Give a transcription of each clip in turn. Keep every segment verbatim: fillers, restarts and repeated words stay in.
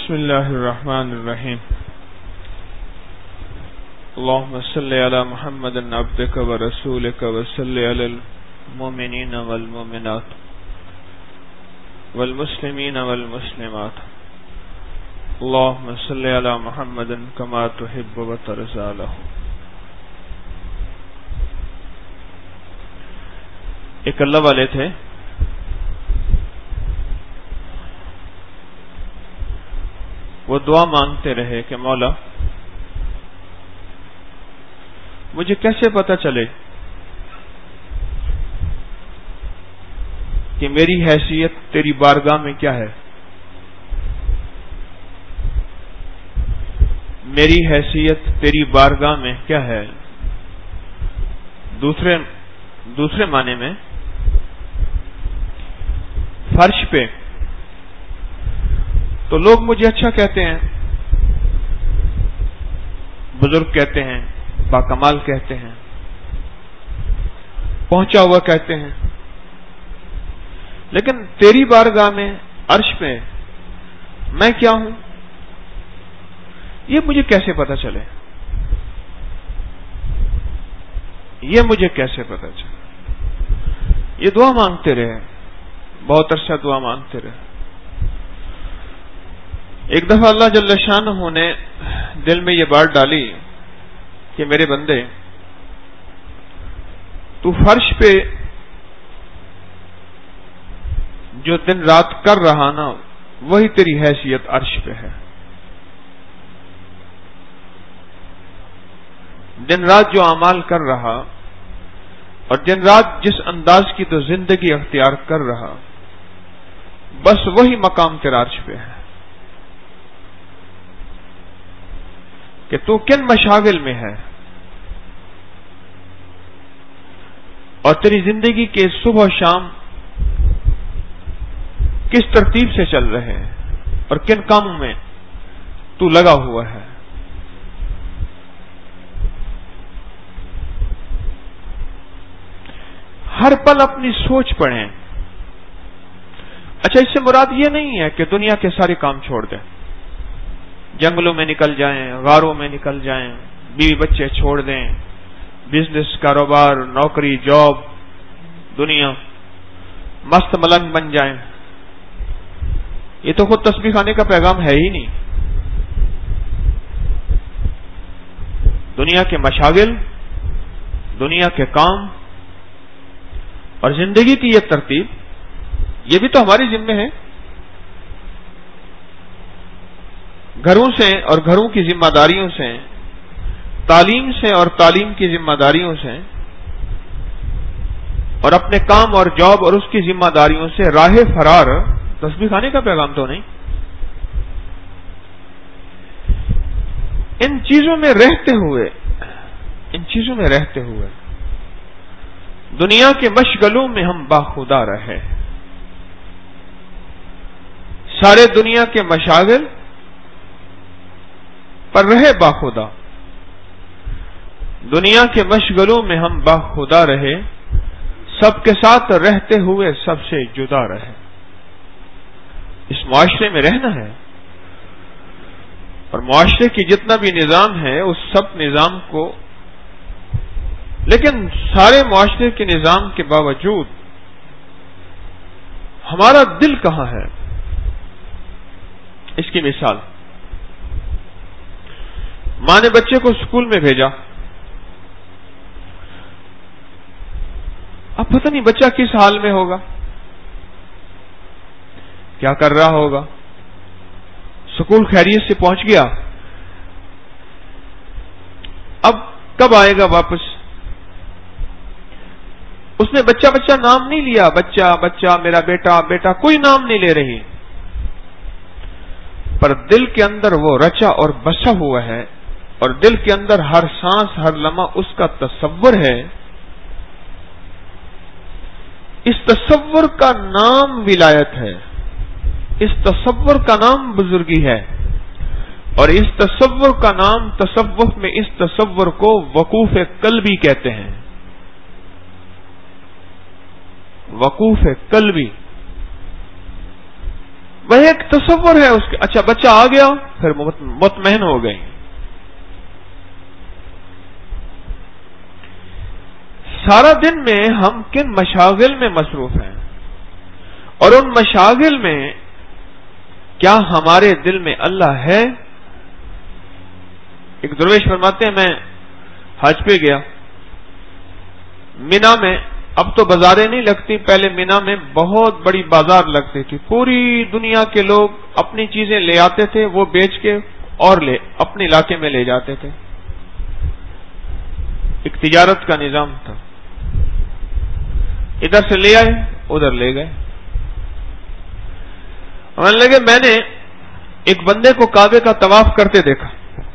بسم اللہ الرحمن الرحیم اللهم صل علی محمد عبدک ورسولک وصل علی المؤمنین والمؤمنات والمسلمین والمسلمات اللهم صل علی محمد کما تحب وترضى له۔ ایک اللہ والے تھے، وہ دعا مانگتے رہے کہ مولا مجھے کیسے پتا چلے کہ میری حیثیت تیری بارگاہ میں کیا ہے، میری حیثیت تیری بارگاہ میں کیا ہے۔ دوسرے دوسرے معنی میں فرش پہ تو لوگ مجھے اچھا کہتے ہیں، بزرگ کہتے ہیں، باکمال کہتے ہیں، پہنچا ہوا کہتے ہیں، لیکن تیری بارگاہ میں عرش پہ میں کیا ہوں یہ مجھے کیسے پتا چلے، یہ مجھے کیسے پتا چلے۔ یہ دعا مانگتے رہے، بہت عرصہ دعا مانگتے رہے۔ ایک دفعہ اللہ جل شانہ نے دل میں یہ بات ڈالی کہ میرے بندے تو فرش پہ جو دن رات کر رہا نا وہی تیری حیثیت عرش پہ ہے۔ دن رات جو اعمال کر رہا اور دن رات جس انداز کی تو زندگی اختیار کر رہا بس وہی مقام تیرا عرش پہ ہے۔ کہ تو کن مشاغل میں ہے اور تیری زندگی کے صبح شام کس ترتیب سے چل رہے ہیں اور کن کاموں میں تو لگا ہوا ہے۔ ہر پل اپنی سوچ پڑھیں۔ اچھا، اس سے مراد یہ نہیں ہے کہ دنیا کے سارے کام چھوڑ دیں، جنگلوں میں نکل جائیں، غاروں میں نکل جائیں، بیوی بچے چھوڑ دیں، بزنس، کاروبار، نوکری، جاب، دنیا، مست ملنگ بن جائیں۔ یہ تو خود تسبیح خانے کا پیغام ہے ہی نہیں۔ دنیا کے مشاغل، دنیا کے کام اور زندگی کی یہ ترتیب یہ بھی تو ہماری ذمہ ہے۔ گھروں سے اور گھروں کی ذمہ داریوں سے، تعلیم سے اور تعلیم کی ذمہ داریوں سے، اور اپنے کام اور جاب اور اس کی ذمہ داریوں سے راہ فرار تسبیح خانے کا پیغام تو نہیں۔ ان چیزوں میں رہتے ہوئے ان چیزوں میں رہتے ہوئے دنیا کے مشغلوں میں ہم باخدا رہے۔ سارے دنیا کے مشاغل پر رہے باخدا، دنیا کے مشغلوں میں ہم باخدا رہے، سب کے ساتھ رہتے ہوئے سب سے جدا رہے۔ اس معاشرے میں رہنا ہے اور معاشرے کی جتنا بھی نظام ہے اس سب نظام کو، لیکن سارے معاشرے کے نظام کے باوجود ہمارا دل کہاں ہے؟ اس کی مثال، ماں نے بچے کو اسکول میں بھیجا، اب پتہ نہیں بچہ کس حال میں ہوگا، کیا کر رہا ہوگا۔ اسکول خیریت سے پہنچ گیا، اب کب آئے گا واپس؟ اس نے بچہ بچہ نام نہیں لیا، بچہ بچہ میرا بیٹا بیٹا کوئی نام نہیں لے رہی، پر دل کے اندر وہ رچا اور بسا ہوا ہے اور دل کے اندر ہر سانس ہر لمحہ اس کا تصور ہے۔ اس تصور کا نام ولایت ہے، اس تصور کا نام بزرگی ہے، اور اس تصور کا نام تصوف میں اس تصور کو وقوف قلبی کہتے ہیں۔ وقوف قلبی وہ ایک تصور ہے اس کے. اچھا بچہ آ گیا پھر مطمئن ہو گئی. سارا دن میں ہم کن مشاغل میں مصروف ہیں اور ان مشاغل میں کیا ہمارے دل میں اللہ ہے؟ ایک درویش فرماتے ہیں میں حج پہ گیا مینا میں. اب تو بازاریں نہیں لگتی, پہلے مینا میں بہت بڑی بازار لگتی تھی. پوری دنیا کے لوگ اپنی چیزیں لے آتے تھے, وہ بیچ کے اور لے اپنے علاقے میں لے جاتے تھے. ایک تجارت کا نظام تھا. ادھر سے لے آئے ادھر لے گئے. ہمیں لگے میں نے ایک بندے کو کعبے کا طواف کرتے دیکھا.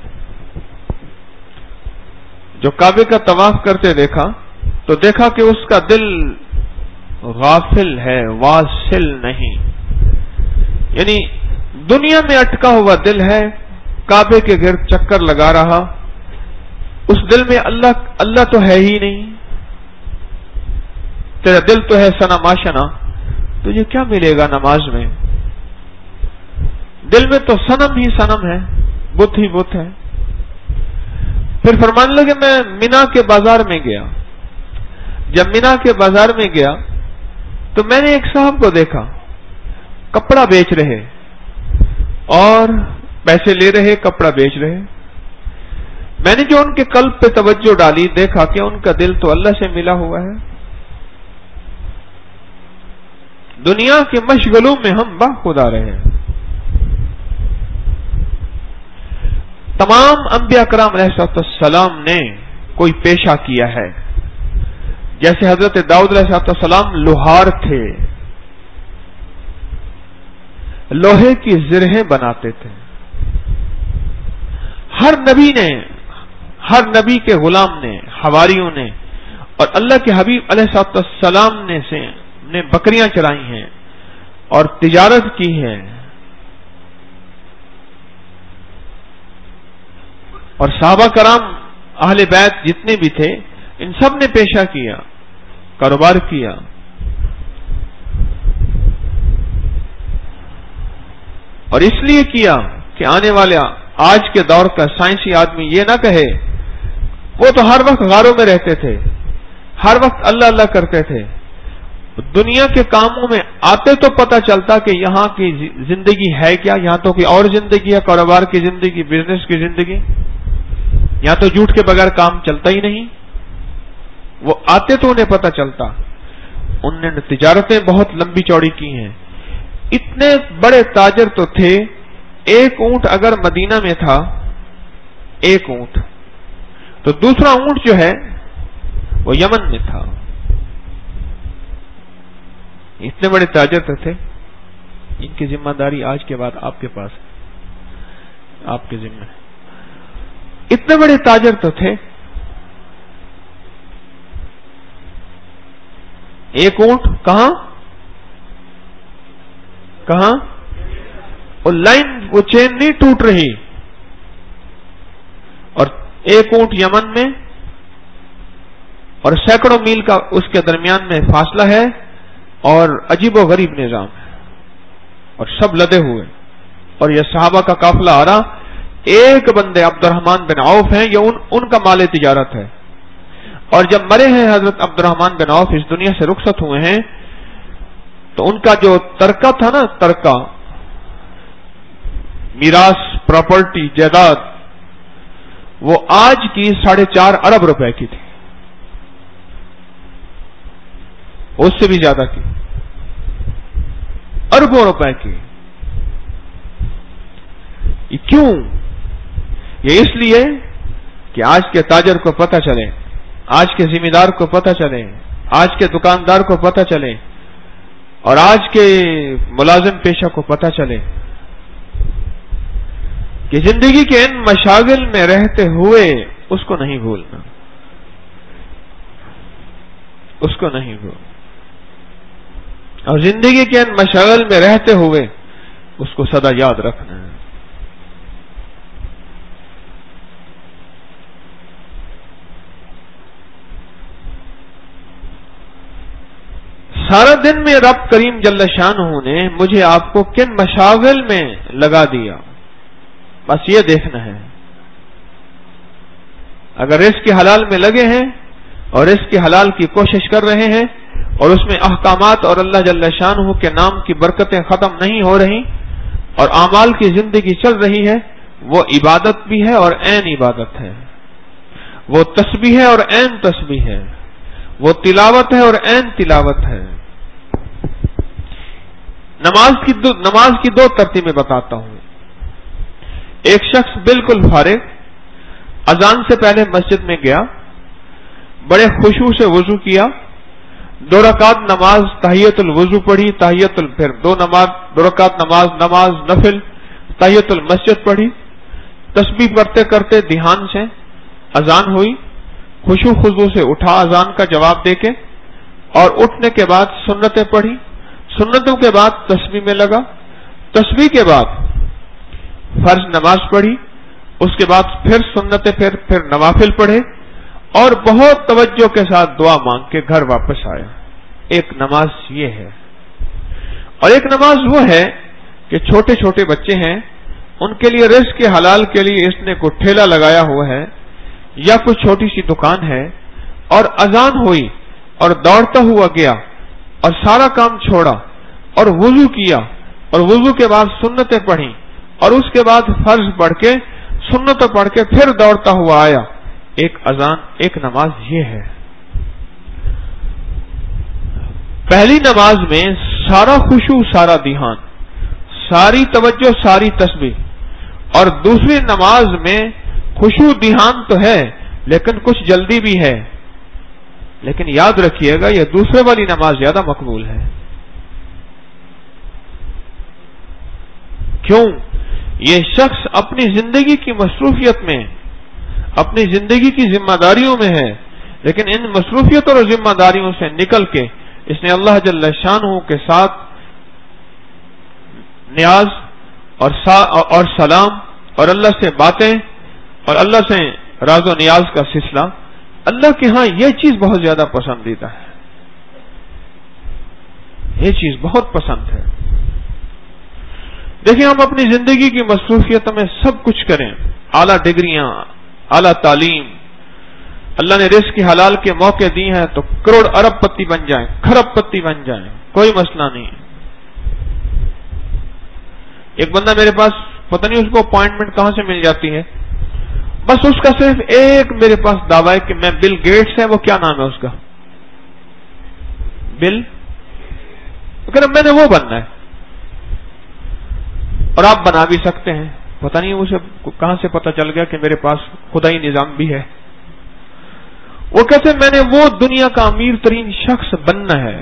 جو کعبے کا طواف کرتے دیکھا تو دیکھا کہ اس کا دل غافل ہے, واصل نہیں. یعنی دنیا میں اٹکا ہوا دل ہے, کعبے کے گرد چکر لگا رہا. اس دل میں اللہ اللہ تو ہے ہی نہیں. تیرا دل تو ہے سنا ماشنا, تجھے کیا ملے گا نماز میں؟ دل میں تو صنم ہی صنم ہے, بت ہی بت ہے. پھر فرمان لگے میں مینا کے بازار میں گیا. جب مینا کے بازار میں گیا تو میں نے ایک صاحب کو دیکھا کپڑا بیچ رہے اور پیسے لے رہے, کپڑا بیچ رہے. میں نے جو ان کے قلب پہ توجہ ڈالی, دیکھا کہ ان کا دل تو اللہ سے ملا ہوا ہے. دنیا کے مشغلوں میں ہم باخدا رہے. تمام انبیاء کرام علیہ السلام نے کوئی پیشہ کیا ہے. جیسے حضرت داؤد علیہ السلام لوہار تھے, لوہے کی زرہیں بناتے تھے. ہر نبی نے, ہر نبی کے غلام نے, حواریوں نے اور اللہ کے حبیب علیہ السلام نے سے نے بکریاں چرائی ہیں اور تجارت کی ہے. اور صحابہ کرام اہل بیت جتنے بھی تھے ان سب نے پیشہ کیا, کاروبار کیا. اور اس لیے کیا کہ آنے والا آج کے دور کا سائنسی آدمی یہ نہ کہے وہ تو ہر وقت غاروں میں رہتے تھے, ہر وقت اللہ اللہ کرتے تھے. دنیا کے کاموں میں آتے تو پتہ چلتا کہ یہاں کی زندگی ہے کیا, یہاں تو کوئی اور زندگی ہے, کاروبار کی زندگی, بزنس کی زندگی. یہاں تو جھوٹ کے بغیر کام چلتا ہی نہیں. وہ آتے تو انہیں پتہ چلتا. انہوں نے تجارتیں بہت لمبی چوڑی کی ہیں. اتنے بڑے تاجر تو تھے, ایک اونٹ اگر مدینہ میں تھا, ایک اونٹ, تو دوسرا اونٹ جو ہے وہ یمن میں تھا. اتنے بڑے تاجر تو تھے. ان کی ذمہ داری آج کے بعد آپ کے پاس ہے, آپ کے ذمہ ہے. اتنے بڑے تاجر تو تھے, ایک اونٹ کہاں کہاں وہ لائن, وہ چین نہیں ٹوٹ رہی, اور ایک اونٹ یمن میں اور سینکڑوں میل کا اس کے درمیان میں فاصلہ ہے, اور عجیب و غریب نظام ہے, اور سب لدے ہوئے. اور یہ صحابہ کا قافلہ آ رہا, ایک بندے عبد الرحمن بن عوف ہیں, یہ ان, ان کا مال تجارت ہے. اور جب مرے ہیں حضرت عبد الرحمن بن عوف, اس دنیا سے رخصت ہوئے ہیں, تو ان کا جو ترکہ تھا نا, ترکہ میراث, پراپرٹی, جائیداد, وہ آج کی ساڑھے چار ارب روپے کی تھی, اس سے بھی زیادہ کی, اربوں روپے کی. یہ کیوں؟ یہ اس لیے کہ آج کے تاجر کو پتہ چلے, آج کے ذمہ دار کو پتہ چلے, آج کے دکاندار کو پتہ چلے, اور آج کے ملازم پیشہ کو پتہ چلے کہ زندگی کے ان مشاغل میں رہتے ہوئے اس کو نہیں بھولنا, اس کو نہیں بھولنا. اور زندگی کے ان مشاغل میں رہتے ہوئے اس کو سدا یاد رکھنا ہے. سارا دن میں رب کریم جل شانہ نے مجھے آپ کو کن مشاغل میں لگا دیا، بس یہ دیکھنا ہے۔ اگر رزق کے حلال میں لگے ہیں اور رزق کے حلال کی کوشش کر رہے ہیں اور اس میں احکامات اور اللہ جل شانہ کے نام کی برکتیں ختم نہیں ہو رہی اور اعمال کی زندگی چل رہی ہے، وہ عبادت بھی ہے اور عین عبادت ہے، وہ تسبیح ہے اور عین تسبیح ہے، وہ تلاوت ہے اور عین تلاوت ہے۔ نماز کی دو نماز کی دو ترتیبیں بتاتا ہوں۔ ایک شخص بالکل فارغ اذان سے پہلے مسجد میں گیا، بڑے خشوع سے وضو کیا، دو رکعت نماز تحیۃ الوضو پڑھی، تحیۃ پھر دو نماز دو رکعت نماز نماز نفل تحیۃ المسجد پڑھی، تسبیح پڑھتے کرتے دھیان سے اذان ہوئی، خشوع خضوع سے اٹھا اذان کا جواب دے کے، اور اٹھنے کے بعد سنتیں پڑھی، سنتوں کے بعد تسبیح میں لگا، تسبیح کے بعد فرض نماز پڑھی، اس کے بعد پھر سنتیں پھر پھر نوافل پڑھے اور بہت توجہ کے ساتھ دعا مانگ کے گھر واپس آیا۔ ایک نماز یہ ہے۔ اور ایک نماز وہ ہے کہ چھوٹے چھوٹے بچے ہیں، ان کے لیے رزق کے حلال کے لیے اس نے کوئی ٹھیلا لگایا ہوا ہے یا کوئی چھوٹی سی دکان ہے، اور اذان ہوئی اور دوڑتا ہوا گیا اور سارا کام چھوڑا اور وضو کیا اور وضو کے بعد سنتیں پڑھی اور اس کے بعد فرض پڑھ کے سنتیں پڑھ کے پھر دوڑتا ہوا آیا۔ ایک اذان ایک نماز یہ ہے۔ پہلی نماز میں سارا خشوع، سارا دھیان، ساری توجہ، ساری تسبیح، اور دوسری نماز میں خشوع دھیان تو ہے لیکن کچھ جلدی بھی ہے، لیکن یاد رکھیے گا یہ دوسرے والی نماز زیادہ مقبول ہے۔ کیوں؟ یہ شخص اپنی زندگی کی مصروفیت میں، اپنی زندگی کی ذمہ داریوں میں ہے، لیکن ان مصروفیتوں اور ذمہ داریوں سے نکل کے اس نے اللہ جل شانہ کے ساتھ نیاز اور اور سلام اور اللہ سے باتیں اور اللہ سے راز و نیاز کا سلسلہ، اللہ کے ہاں یہ چیز بہت زیادہ پسندیدہ ہے، یہ چیز بہت پسند ہے۔ دیکھیں، ہم اپنی زندگی کی مصروفیت میں سب کچھ کریں، اعلیٰ ڈگریاں، اعلیٰ تعلیم، اللہ نے رزق کی حلال کے موقع دی ہیں تو کروڑ ارب پتی بن جائیں، کھرب پتی بن جائیں، کوئی مسئلہ نہیں۔ ایک بندہ میرے پاس، پتہ نہیں اس کو اپوائنٹمنٹ کہاں سے مل جاتی ہے، بس اس کا صرف ایک میرے پاس دعویٰ ہے کہ میں بل گیٹس ہے، وہ کیا نام ہے اس کا، بل، کہ میں نے وہ بننا ہے، اور آپ بنا بھی سکتے ہیں۔ پتہ نہیں اسے کہاں سے پتہ چل گیا کہ میرے پاس خدائی نظام بھی ہے۔ وہ کہتے میں نے وہ دنیا کا امیر ترین شخص بننا ہے۔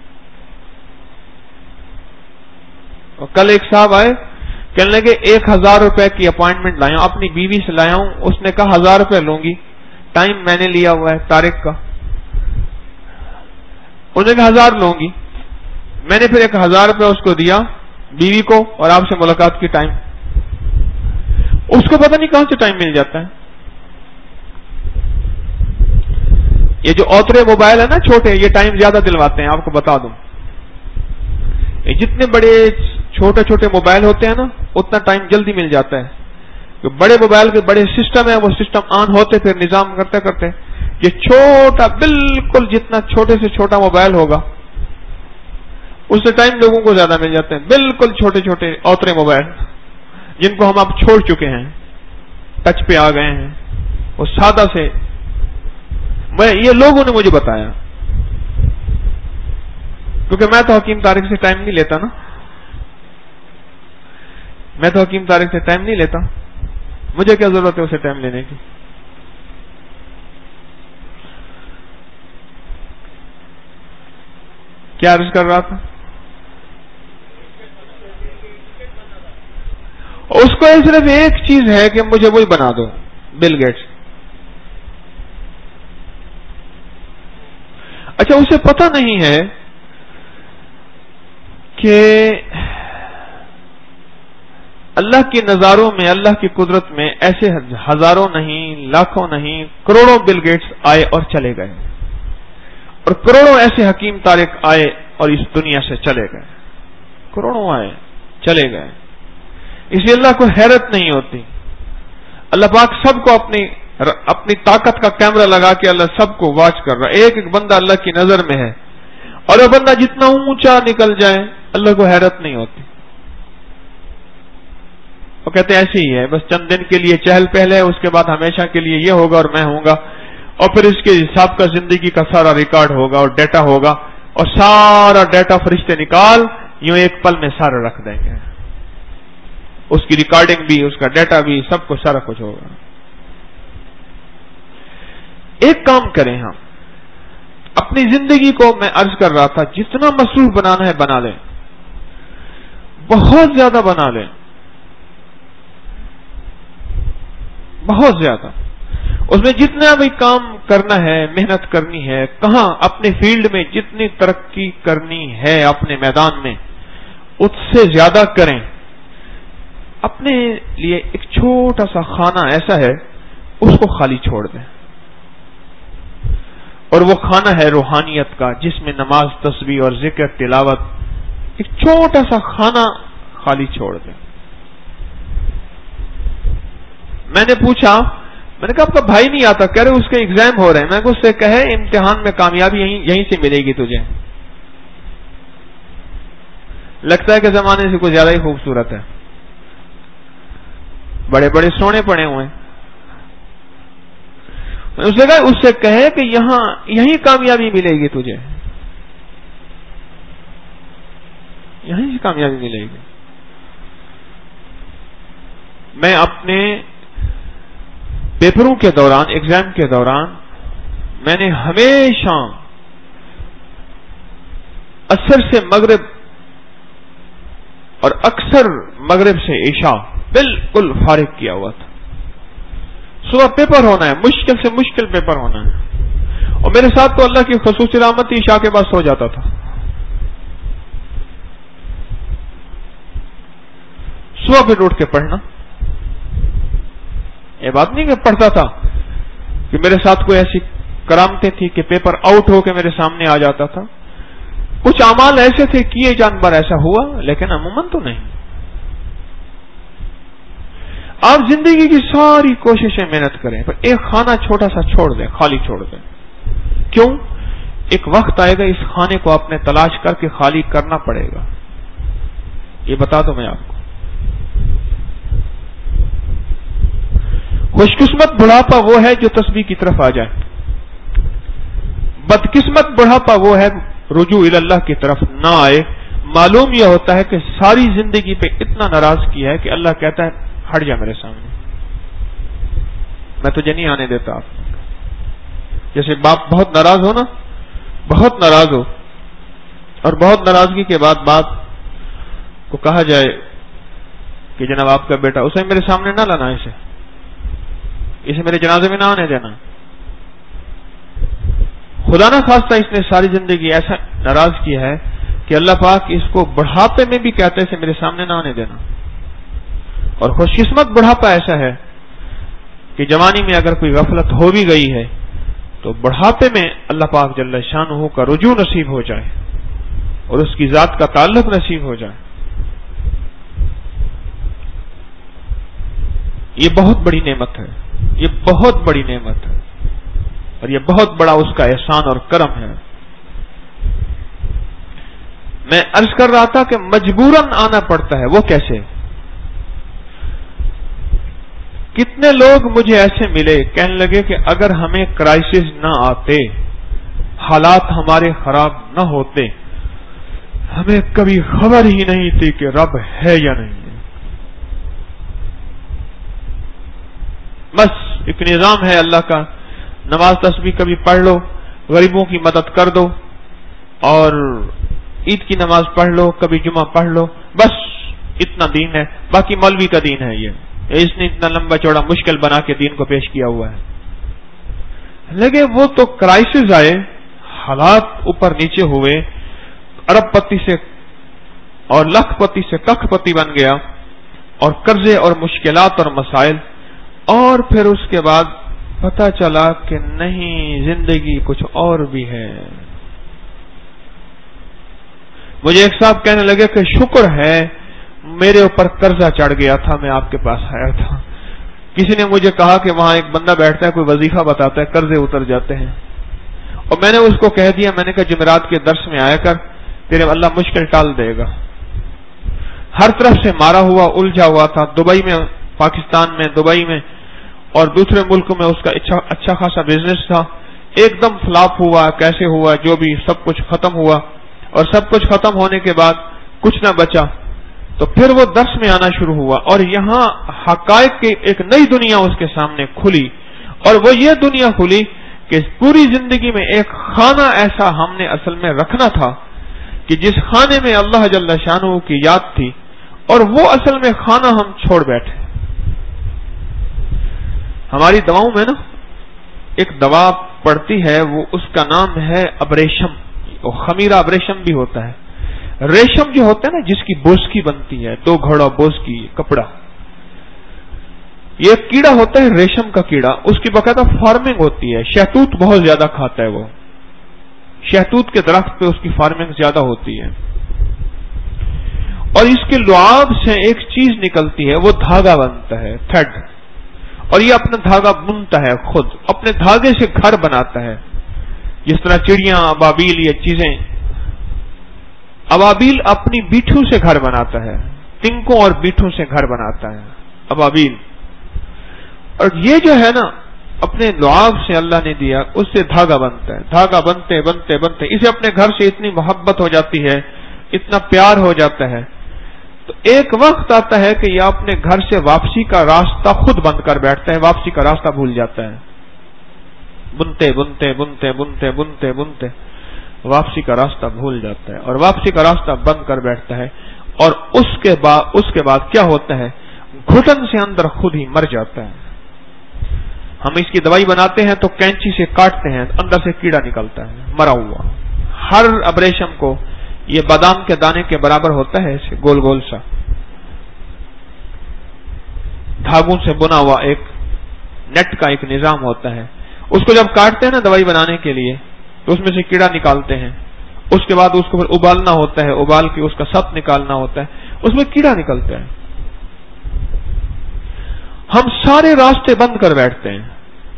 اور کل ایک صاحب آئے، کہنے لگے ایک ہزار روپے کی اپوائنٹمنٹ لایا ہوں، اپنی بیوی سے لایا ہوں، اس نے کہا ہزار روپے لوں گی، ٹائم میں نے لیا ہوا ہے طارق کا، انہوں نے کہا ہزار لوں گی، میں نے پھر ایک ہزار روپے اس کو دیا بیوی کو، اور آپ سے ملاقات کی ٹائم، اس کو پتہ نہیں کہاں سے ٹائم مل جاتا ہے۔ یہ جو اوترے موبائل ہے نا چھوٹے، یہ ٹائم زیادہ دلواتے ہیں، آپ کو بتا دوں، یہ جتنے بڑے چھوٹے چھوٹے موبائل ہوتے ہیں نا اتنا ٹائم جلدی مل جاتا ہے۔ جو بڑے موبائل کے بڑے سسٹم ہیں وہ سسٹم آن ہوتے پھر نظام کرتے کرتے یہ چھوٹا، بالکل جتنا چھوٹے سے چھوٹا موبائل ہوگا اس سے ٹائم لوگوں کو زیادہ مل جاتے ہیں، بالکل چھوٹے چھوٹے اوترے موبائل جن کو ہم اب چھوڑ چکے ہیں، ٹچ پہ آ گئے ہیں، وہ سادہ سے، میں یہ لوگوں نے مجھے بتایا، کیونکہ میں تو حکیم طارق سے ٹائم نہیں لیتا نا، میں تو حکیم طارق سے ٹائم نہیں لیتا، مجھے کیا ضرورت ہے اسے ٹائم لینے کی۔ کیا عرض کر رہا تھا؟ اس کو صرف ایک چیز ہے کہ مجھے وہی بنا دو، بل گیٹس۔ اچھا، اسے پتہ نہیں ہے کہ اللہ کے نظاروں میں، اللہ کی قدرت میں ایسے ہزاروں نہیں، لاکھوں نہیں، کروڑوں بل گیٹس آئے اور چلے گئے، اور کروڑوں ایسے حکیم طارق آئے اور اس دنیا سے چلے گئے. کروڑوں آئے چلے گئے. اس لیے اللہ کو حیرت نہیں ہوتی. اللہ پاک سب کو اپنی اپنی طاقت کا کیمرہ لگا کے اللہ سب کو واچ کر رہا ہے. ایک ایک بندہ اللہ کی نظر میں ہے، اور وہ بندہ جتنا اونچا نکل جائے اللہ کو حیرت نہیں ہوتی. وہ کہتے ہیں ایسے ہی ہے، بس چند دن کے لیے چہل پہل ہے، اس کے بعد ہمیشہ کے لیے یہ ہوگا اور میں ہوں گا، اور پھر اس کے حساب کا زندگی کا سارا ریکارڈ ہوگا اور ڈیٹا ہوگا، اور سارا ڈیٹا فرشتے نکال یوں ایک پل میں سارا رکھ دیں گے. اس کی ریکارڈنگ بھی، اس کا ڈیٹا بھی، سب کچھ سارا کچھ ہوگا. ایک کام کریں ہم اپنی زندگی کو، میں عرض کر رہا تھا جتنا مصروف بنانا ہے بنا لیں، بہت زیادہ بنا لیں، بہت زیادہ. اس میں جتنا بھی کام کرنا ہے، محنت کرنی ہے، کہاں اپنے فیلڈ میں جتنی ترقی کرنی ہے اپنے میدان میں اس سے زیادہ کریں. اپنے لیے ایک چھوٹا سا خانہ ایسا ہے، اس کو خالی چھوڑ دیں، اور وہ خانہ ہے روحانیت کا، جس میں نماز، تسبیح اور ذکر، تلاوت، ایک چھوٹا سا خانہ خالی چھوڑ دیں. میں نے پوچھا، میں نے کہا آپ کا بھائی نہیں آتا؟ کہہ رہے اس کے ایگزام ہو رہے ہیں. میں نے اس سے کہے امتحان میں کامیابی یہیں یہیں سے ملے گی تجھے. لگتا ہے کہ زمانے سے کوئی زیادہ ہی خوبصورت ہے، بڑے بڑے سونے پڑے ہوئے ہیں. اس نے کہا اس سے کہے کہ یہاں یہیں کامیابی ملے گی تجھے، یہیں سے کامیابی ملے گی. میں اپنے پیپروں کے دوران، ایگزام کے دوران، میں نے ہمیشہ عصر سے مغرب اور اکثر مغرب سے عشاء بالکل فارغ کیا ہوا تھا. صبح پیپر ہونا ہے، مشکل سے مشکل پیپر ہونا ہے، اور میرے ساتھ تو اللہ کی خصوصی رحمت عشاء کے بعد سو جاتا تھا. صبح پھر اٹھ کے پڑھنا. یہ بات نہیں کہ پڑھتا تھا کہ میرے ساتھ کوئی ایسی کرامتیں تھی کہ پیپر آؤٹ ہو کے میرے سامنے آ جاتا تھا. کچھ اعمال ایسے تھے کیے جان بار ایسا ہوا، لیکن عموماً تو نہیں. آپ زندگی کی ساری کوششیں محنت کریں، پر ایک خانہ چھوٹا سا چھوڑ دیں، خالی چھوڑ دیں. کیوں؟ ایک وقت آئے گا اس خانے کو آپ نے تلاش کر کے خالی کرنا پڑے گا. یہ بتا دو میں آپ کو. خوش قسمت بڑھاپا وہ ہے جو تسبیح کی طرف آ جائے. بدقسمت بڑھاپا وہ ہے رجوع اللہ کی طرف نہ آئے. معلوم یہ ہوتا ہے کہ ساری زندگی پہ اتنا ناراض کیا ہے کہ اللہ کہتا ہے ہٹ جا میرے سامنے، میں تجھے نہیں آنے دیتا. آپ جیسے باپ بہت ناراض ہو نا، بہت ناراض ہو، اور بہت ناراضگی کے بعد باپ کو کہا جائے کہ جناب آپ کا بیٹا، اسے میرے سامنے نہ لانا، اسے اسے میرے جنازے میں نہ آنے دینا. خدا نہ خواستہ اس نے ساری زندگی ایسا ناراض کیا ہے کہ اللہ پاک اس کو بڑھاپے میں بھی کہتے اسے میرے سامنے نہ آنے دینا. اور خوش قسمت بڑھاپا ایسا ہے کہ جوانی میں اگر کوئی غفلت ہو بھی گئی ہے تو بڑھاپے میں اللہ پاک جل شانہ کا رجوع نصیب ہو جائے اور اس کی ذات کا تعلق نصیب ہو جائے. یہ بہت بڑی نعمت ہے، یہ بہت بڑی نعمت ہے، اور یہ بہت بڑا اس کا احسان اور کرم ہے. میں عرض کر رہا تھا کہ مجبوراً آنا پڑتا ہے. وہ کیسے؟ کتنے لوگ مجھے ایسے ملے کہنے لگے کہ اگر ہمیں کرائسس نہ آتے، حالات ہمارے خراب نہ ہوتے، ہمیں کبھی خبر ہی نہیں تھی کہ رب ہے یا نہیں ہے. بس ایک نظام ہے اللہ کا، نماز تسبیح کبھی پڑھ لو، غریبوں کی مدد کر دو، اور عید کی نماز پڑھ لو، کبھی جمعہ پڑھ لو، بس اتنا دین ہے. باقی مولوی کا دین ہے. یہ اس نے اتنا لمبا چوڑا مشکل بنا کے دین کو پیش کیا ہوا ہے. لیکن وہ تو کرائسس آئے، حالات اوپر نیچے ہوئے، ارب پتی سے اور لکھ پتی سے ککھ پتی بن گیا، اور قرضے اور مشکلات اور مسائل، اور پھر اس کے بعد پتہ چلا کہ نہیں، زندگی کچھ اور بھی ہے. مجھے ایک صاحب کہنے لگے کہ شکر ہے میرے اوپر قرضہ چڑھ گیا تھا، میں آپ کے پاس آیا تھا. کسی نے مجھے کہا کہ وہاں ایک بندہ بیٹھتا ہے، کوئی وظیفہ بتاتا ہے، قرضے اتر جاتے ہیں. اور میں نے اس کو کہہ دیا، میں نے کہا جمعرات کے درس میں آیا کر، تیرے اللہ مشکل ٹال دے گا. ہر طرف سے مارا ہوا الجھا ہوا تھا، دبئی میں، پاکستان میں، دبئی میں اور دوسرے ملکوں میں اس کا اچھا اچھا خاصا بزنس تھا. ایک دم فلاپ ہوا، کیسے ہوا، جو بھی سب کچھ ختم ہوا. اور سب کچھ ختم ہونے کے بعد کچھ نہ بچا. تو پھر وہ درس میں آنا شروع ہوا اور یہاں حقائق کی ایک نئی دنیا اس کے سامنے کھلی. اور وہ یہ دنیا کھلی کہ پوری زندگی میں ایک خانہ ایسا ہم نے اصل میں رکھنا تھا کہ جس خانے میں اللہ جل شانہ کی یاد تھی، اور وہ اصل میں خانہ ہم چھوڑ بیٹھے. ہماری دواؤں میں نا ایک دوا پڑتی ہے، وہ اس کا نام ہے ابریشم. خمیرہ ابریشم بھی ہوتا ہے. ریشم جو ہوتا ہے نا، جس کی بوسکی بنتی ہے، دو گھڑا بوسکی کپڑا، یہ کیڑا ہوتا ہے ریشم کا کیڑا. اس کی باقاعدہ فارمنگ ہوتی ہے. شہتوت بہت زیادہ کھاتا ہے وہ، شہتوت کے درخت پہ اس کی فارمنگ زیادہ ہوتی ہے. اور اس کے لعاب سے ایک چیز نکلتی ہے، وہ دھاگا بنتا ہے، تھریڈ. اور یہ اپنا دھاگا بنتا ہے، خود اپنے دھاگے سے گھر بناتا ہے. جس طرح چڑیاں، ابابیل، یہ چیزیں، ابابیل اپنی بیٹھوں سے گھر بناتا ہے، تنکوں اور بیٹھوں سے گھر بناتا ہے ابابیل. اور یہ جو ہے نا اپنے لعاب سے اللہ نے دیا، اس سے دھاگا بنتا ہے. دھاگا بنتے بنتے بنتے اسے اپنے گھر سے اتنی محبت ہو جاتی ہے، اتنا پیار ہو جاتا ہے، تو ایک وقت آتا ہے کہ یہ اپنے گھر سے واپسی کا راستہ خود بند کر بیٹھتا ہے، واپسی کا راستہ بھول جاتا ہے. بنتے بنتے بنتے بنتے بنتے بنتے واپسی کا راستہ بھول جاتا ہے اور واپسی کا راستہ بند کر بیٹھتا ہے. اور اس کے بعد اس کے بعد کیا ہوتا ہے، گھٹن سے اندر خود ہی مر جاتا ہے. ہم اس کی دوائی بناتے ہیں تو کینچی سے کاٹتے ہیں، اندر سے کیڑا نکلتا ہے مرا ہوا. ہر ابریشم کو یہ بادام کے دانے کے برابر ہوتا ہے، ایسے گول گول سا دھاگوں سے بنا ہوا ایک نیٹ کا ایک نظام ہوتا ہے. اس کو جب کاٹتے ہیں نا دوائی بنانے کے لیے تو اس میں سے کیڑا نکالتے ہیں. اس کے بعد اس کو پھر ابالنا ہوتا ہے، ابال کے اس کا سط نکالنا ہوتا ہے، اس میں کیڑا نکلتا ہے. ہم سارے راستے بند کر بیٹھتے ہیں.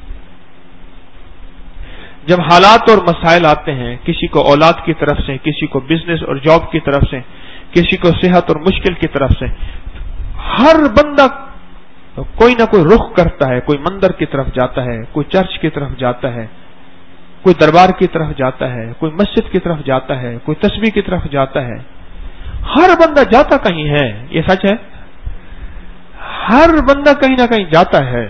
جب حالات اور مسائل آتے ہیں، کسی کو اولاد کی طرف سے، کسی کو بزنس اور جاب کی طرف سے، کسی کو صحت اور مشکل کی طرف سے، ہر بندہ کوئی نہ کوئی رخ کرتا ہے. کوئی مندر کی طرف جاتا ہے، کوئی چرچ کی طرف جاتا ہے، کوئی دربار کی طرف جاتا ہے، کوئی مسجد کی طرف جاتا ہے، کوئی تسبیح کی طرف جاتا ہے. ہر بندہ جاتا کہیں ہے، یہ سچ ہے. ہر بندہ کہیں نہ کہیں جاتا ہے.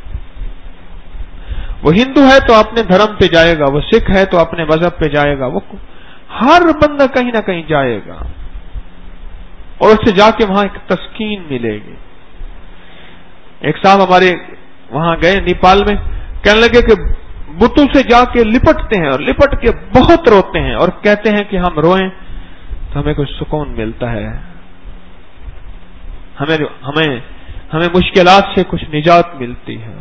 وہ ہندو ہے تو اپنے دھرم پہ جائے گا، وہ سکھ ہے تو اپنے مذہب پہ جائے گا. وہ ہر بندہ کہیں نہ کہیں جائے گا اور اس سے جا کے وہاں ایک تسکین ملے گی. ایک صاحب ہمارے وہاں گئے نیپال میں، کہنے لگے کہ بتوں سے جا کے لپٹتے ہیں اور لپٹ کے بہت روتے ہیں اور کہتے ہیں کہ ہم روئیں تو ہمیں کچھ سکون ملتا ہے، ہمیں ہمیں ہمیں مشکلات سے کچھ نجات ملتی ہے.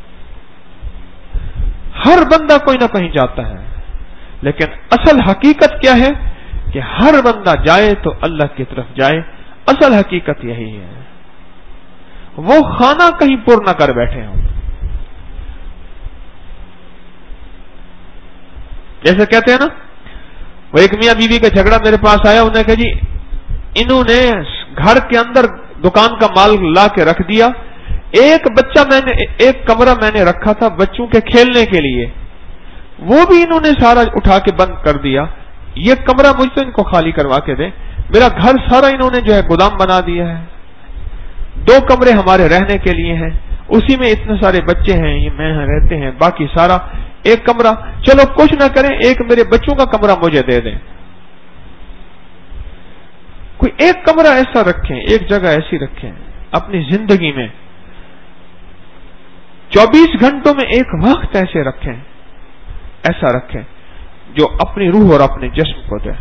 ہر بندہ کوئی نہ کہیں جاتا ہے، لیکن اصل حقیقت کیا ہے کہ ہر بندہ جائے تو اللہ کی طرف جائے. اصل حقیقت یہی ہے. وہ خانہ کہیں پر نہ کر بیٹھے ہوں. جیسے کہتے ہیں نا، وہ ایک میاں بیوی کا جھگڑا میرے پاس آیا، انہوں نے کہا جی انہوں نے گھر کے اندر دکان کا مال لا کے رکھ دیا، ایک بچہ میں نے ایک کمرہ میں نے رکھا تھا بچوں کے کھیلنے کے لیے، وہ بھی انہوں نے سارا اٹھا کے بند کر دیا. یہ کمرہ مجھ سے ان کو خالی کروا کے دیں. میرا گھر سارا انہوں نے جو ہے گودام بنا دیا ہے. دو کمرے ہمارے رہنے کے لیے ہیں، اسی میں اتنے سارے بچے ہیں، یہ میں رہتے ہیں، باقی سارا ایک کمرہ. چلو کچھ نہ کریں، ایک میرے بچوں کا کمرہ مجھے دے دیں. کوئی ایک کمرہ ایسا رکھیں، ایک جگہ ایسی رکھیں اپنی زندگی میں. چوبیس گھنٹوں میں ایک وقت ایسے رکھیں، ایسا رکھیں جو اپنی روح اور اپنے جسم کو دے.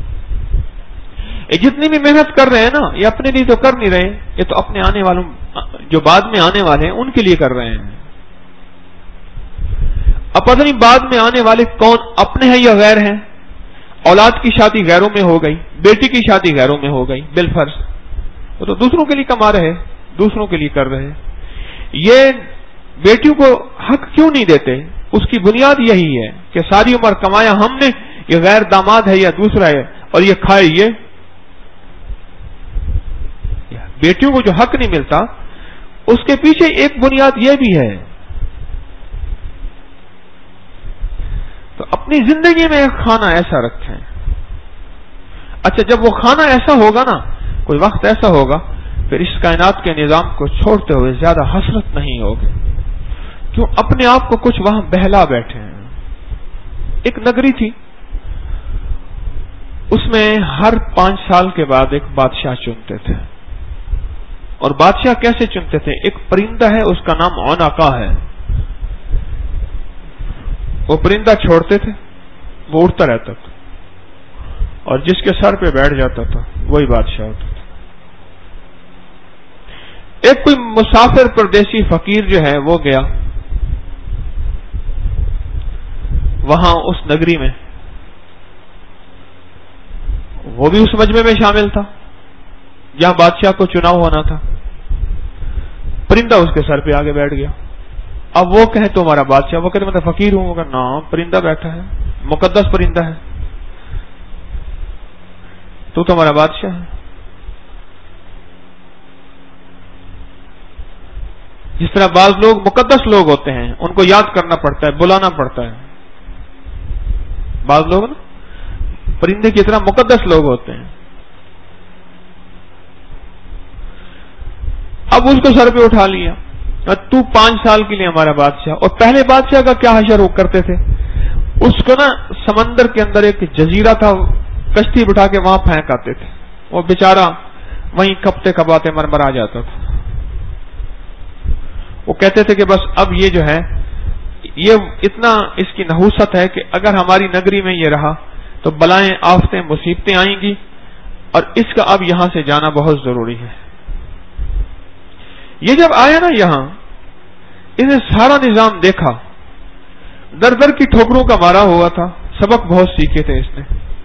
یہ جتنی بھی محنت کر رہے ہیں نا، یہ اپنے لیے تو کر نہیں رہے، یہ تو اپنے آنے والوں جو بعد میں آنے والے ہیں ان کے لیے کر رہے ہیں. اب پتہ نہیں بعد میں آنے والے کون اپنے ہیں یا غیر ہیں. اولاد کی شادی غیروں میں ہو گئی، بیٹی کی شادی غیروں میں ہو گئی بالفرض، وہ تو دوسروں کے لیے کما رہے، دوسروں کے لیے کر رہے. یہ بیٹیوں کو حق کیوں نہیں دیتے؟ اس کی بنیاد یہی ہے کہ ساری عمر کمایا ہم نے، یہ غیر داماد ہے یا دوسرا ہے اور یہ کھائے. یہ بیٹیوں کو جو حق نہیں ملتا اس کے پیچھے ایک بنیاد یہ بھی ہے. تو اپنی زندگی میں ایک خانہ ایسا رکھیں. اچھا جب وہ خانہ ایسا ہوگا نا، کوئی وقت ایسا ہوگا پھر اس کائنات کے نظام کو چھوڑتے ہوئے زیادہ حسرت نہیں ہوگی، کیوں اپنے آپ کو کچھ وہاں بہلا بیٹھے ہیں. ایک نگری تھی، اس میں ہر پانچ سال کے بعد ایک بادشاہ چنتے تھے. اور بادشاہ کیسے چنتے تھے؟ ایک پرندہ ہے، اس کا نام عنقا ہے، وہ پرندہ چھوڑتے تھے، وہ اڑتا رہتا تھا اور جس کے سر پہ بیٹھ جاتا تھا وہی بادشاہ ہوتا تھا. ایک کوئی مسافر پردیسی فقیر جو ہے وہ گیا وہاں اس نگری میں، وہ بھی اس مجمع میں شامل تھا جہاں بادشاہ کو چناؤ ہونا تھا. پرندہ اس کے سر پہ آگے بیٹھ گیا. اب وہ کہے تو ہمارا بادشاہ، وہ کہتے میں تو فقیر ہوں. وہ کہا نا، پرندہ بیٹھا ہے، مقدس پرندہ ہے، تو تو ہمارا بادشاہ ہے. جس طرح بعض لوگ مقدس لوگ ہوتے ہیں، ان کو یاد کرنا پڑتا ہے، بلانا پڑتا ہے. بعض لوگ نا پرندے کی طرح مقدس لوگ ہوتے ہیں. اب اس کو سر پہ اٹھا لیا، تو پانچ سال کے لیے ہمارا بادشاہ. اور پہلے بادشاہ کا کیا حشر وہ کرتے تھے، اس کو نا سمندر کے اندر ایک جزیرہ تھا، کشتی بٹھا کے وہاں پھینک آتے تھے، وہ بیچارہ وہیں کپتے کباتے مرمر آ جاتا تھا. وہ کہتے تھے کہ بس اب یہ جو ہے، یہ اتنا اس کی نحوست ہے کہ اگر ہماری نگری میں یہ رہا تو بلائیں، آفتیں، مصیبتیں آئیں گی، اور اس کا اب یہاں سے جانا بہت ضروری ہے. یہ جب آیا نا یہاں، اس نے سارا نظام دیکھا، در در کی ٹھوکروں کا مارا ہوا تھا، سبق بہت سیکھے تھے اس نے.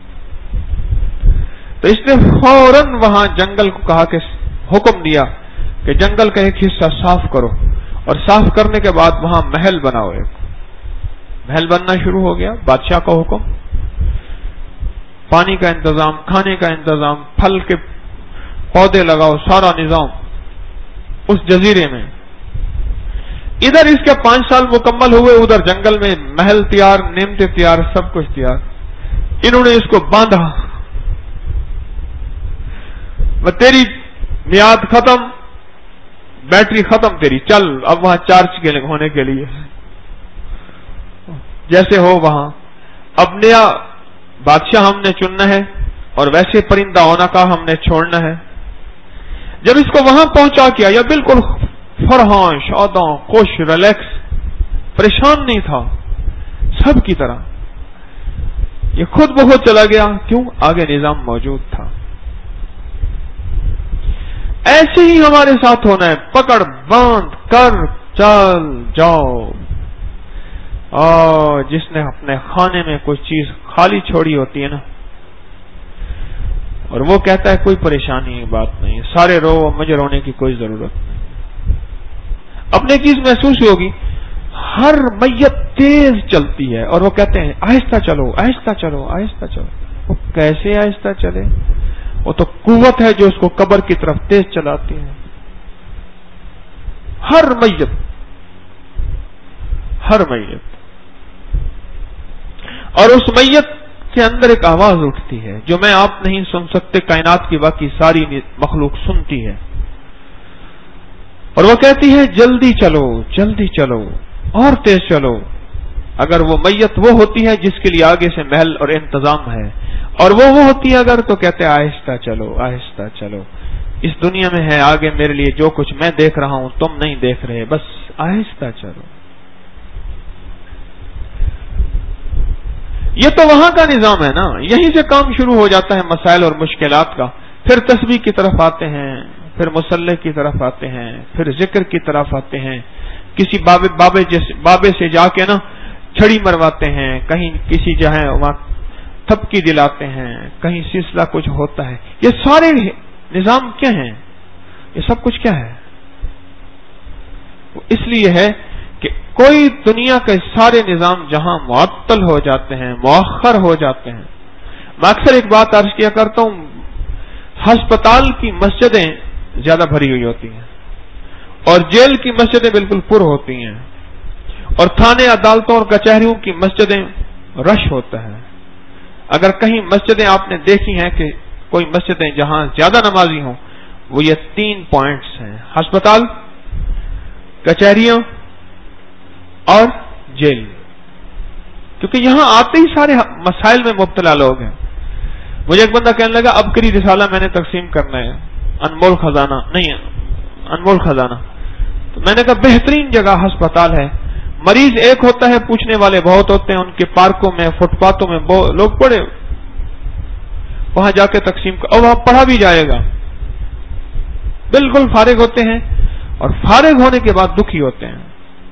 تو اس نے فوراً وہاں جنگل کو کہا کہ حکم دیا کہ جنگل کا ایک حصہ صاف کرو، اور صاف کرنے کے بعد وہاں محل بناؤ. ایک محل بننا شروع ہو گیا، بادشاہ کا حکم. پانی کا انتظام، کھانے کا انتظام، پھل کے پودے لگاؤ، سارا نظام اس جزیرے میں. ادھر اس کے پانچ سال مکمل ہوئے، ادھر جنگل میں محل تیار، نعمتیں تیار، سب کچھ تیار. انہوں نے اس کو باندھا، وہ تیری میعاد ختم، بیٹری ختم تیری، چل اب وہاں چارج ہونے کے لیے جیسے ہو وہاں. اب نیا بادشاہ ہم نے چننا ہے اور ویسے پرندہ عنقا ہم نے چھوڑنا ہے. جب اس کو وہاں پہنچا کیا، یا بالکل فرحاں، شاداں، خوش، ریلیکس، پریشان نہیں تھا سب کی طرح. یہ خود بخود چلا گیا، کیوں؟ آگے نظام موجود تھا. ایسے ہی ہمارے ساتھ ہونا ہے، پکڑ باندھ کر چل جاؤ. اور جس نے اپنے کھانے میں کوئی چیز خالی چھوڑی ہوتی ہے نا، اور وہ کہتا ہے کوئی پریشانی کی بات نہیں، سارے رو، مجھے رونے کی کوئی ضرورت نہیں. اپنے چیز محسوس ہوگی. ہر میت تیز چلتی ہے اور وہ کہتے ہیں آہستہ چلو، آہستہ چلو، آہستہ چلو. وہ کیسے آہستہ چلے؟ وہ تو قوت ہے جو اس کو قبر کی طرف تیز چلاتی ہے. ہر میت، ہر میت. اور اس میت کے اندر ایک آواز اٹھتی ہے جو میں آپ نہیں سن سکتے، کائنات کی باقی ساری مخلوق سنتی ہے، اور وہ کہتی ہے جلدی چلو، جلدی چلو، اور تیز چلو. اگر وہ میت وہ ہوتی ہے جس کے لیے آگے سے محل اور انتظام ہے، اور وہ وہ ہوتی ہے اگر، تو کہتے ہیں آہستہ چلو، آہستہ چلو. اس دنیا میں ہے آگے میرے لیے جو کچھ میں دیکھ رہا ہوں تم نہیں دیکھ رہے، بس آہستہ چلو. یہ تو وہاں کا نظام ہے نا، یہیں سے کام شروع ہو جاتا ہے مسائل اور مشکلات کا. پھر تسبیح کی طرف آتے ہیں، پھر مصلی کی طرف آتے ہیں، پھر ذکر کی طرف آتے ہیں. کسی بابے بابے جیسے بابے سے جا کے نا چھڑی مرواتے ہیں، کہیں کسی جو ہے وہاں تھپکی دلاتے ہیں، کہیں سلسلہ کچھ ہوتا ہے. یہ سارے نظام کیا ہیں؟ یہ سب کچھ کیا ہے؟ اس لیے ہے کہ کوئی دنیا کے سارے نظام جہاں معطل ہو جاتے ہیں، مؤخر ہو جاتے ہیں. میں اکثر ایک بات عرض کیا کرتا ہوں، ہسپتال کی مسجدیں زیادہ بھری ہوئی ہوتی ہیں اور جیل کی مسجدیں بالکل پر ہوتی ہیں، اور تھانے عدالتوں اور کچہریوں کی مسجدیں رش ہوتا ہے. اگر کہیں مسجدیں آپ نے دیکھی ہیں کہ کوئی مسجدیں جہاں زیادہ نمازی ہوں، وہ یہ تین پوائنٹس ہیں: ہسپتال، کچہریاں اور جیل. کیونکہ یہاں آتے ہی سارے مسائل میں مبتلا لوگ ہیں. مجھے ایک بندہ کہنے لگا اب کری رسالہ میں نے تقسیم کرنا ہے، انمول خزانہ نہیں انمول خزانہ. تو میں نے کہا بہترین جگہ ہسپتال ہے، مریض ایک ہوتا ہے، پوچھنے والے بہت ہوتے ہیں، ان کے پارکوں میں فٹ پاتھوں میں لوگ پڑے، وہاں جا کے تقسیم کر، اور وہاں پڑھا بھی جائے گا. بالکل فارغ ہوتے ہیں اور فارغ ہونے کے بعد دکھی ہوتے ہیں.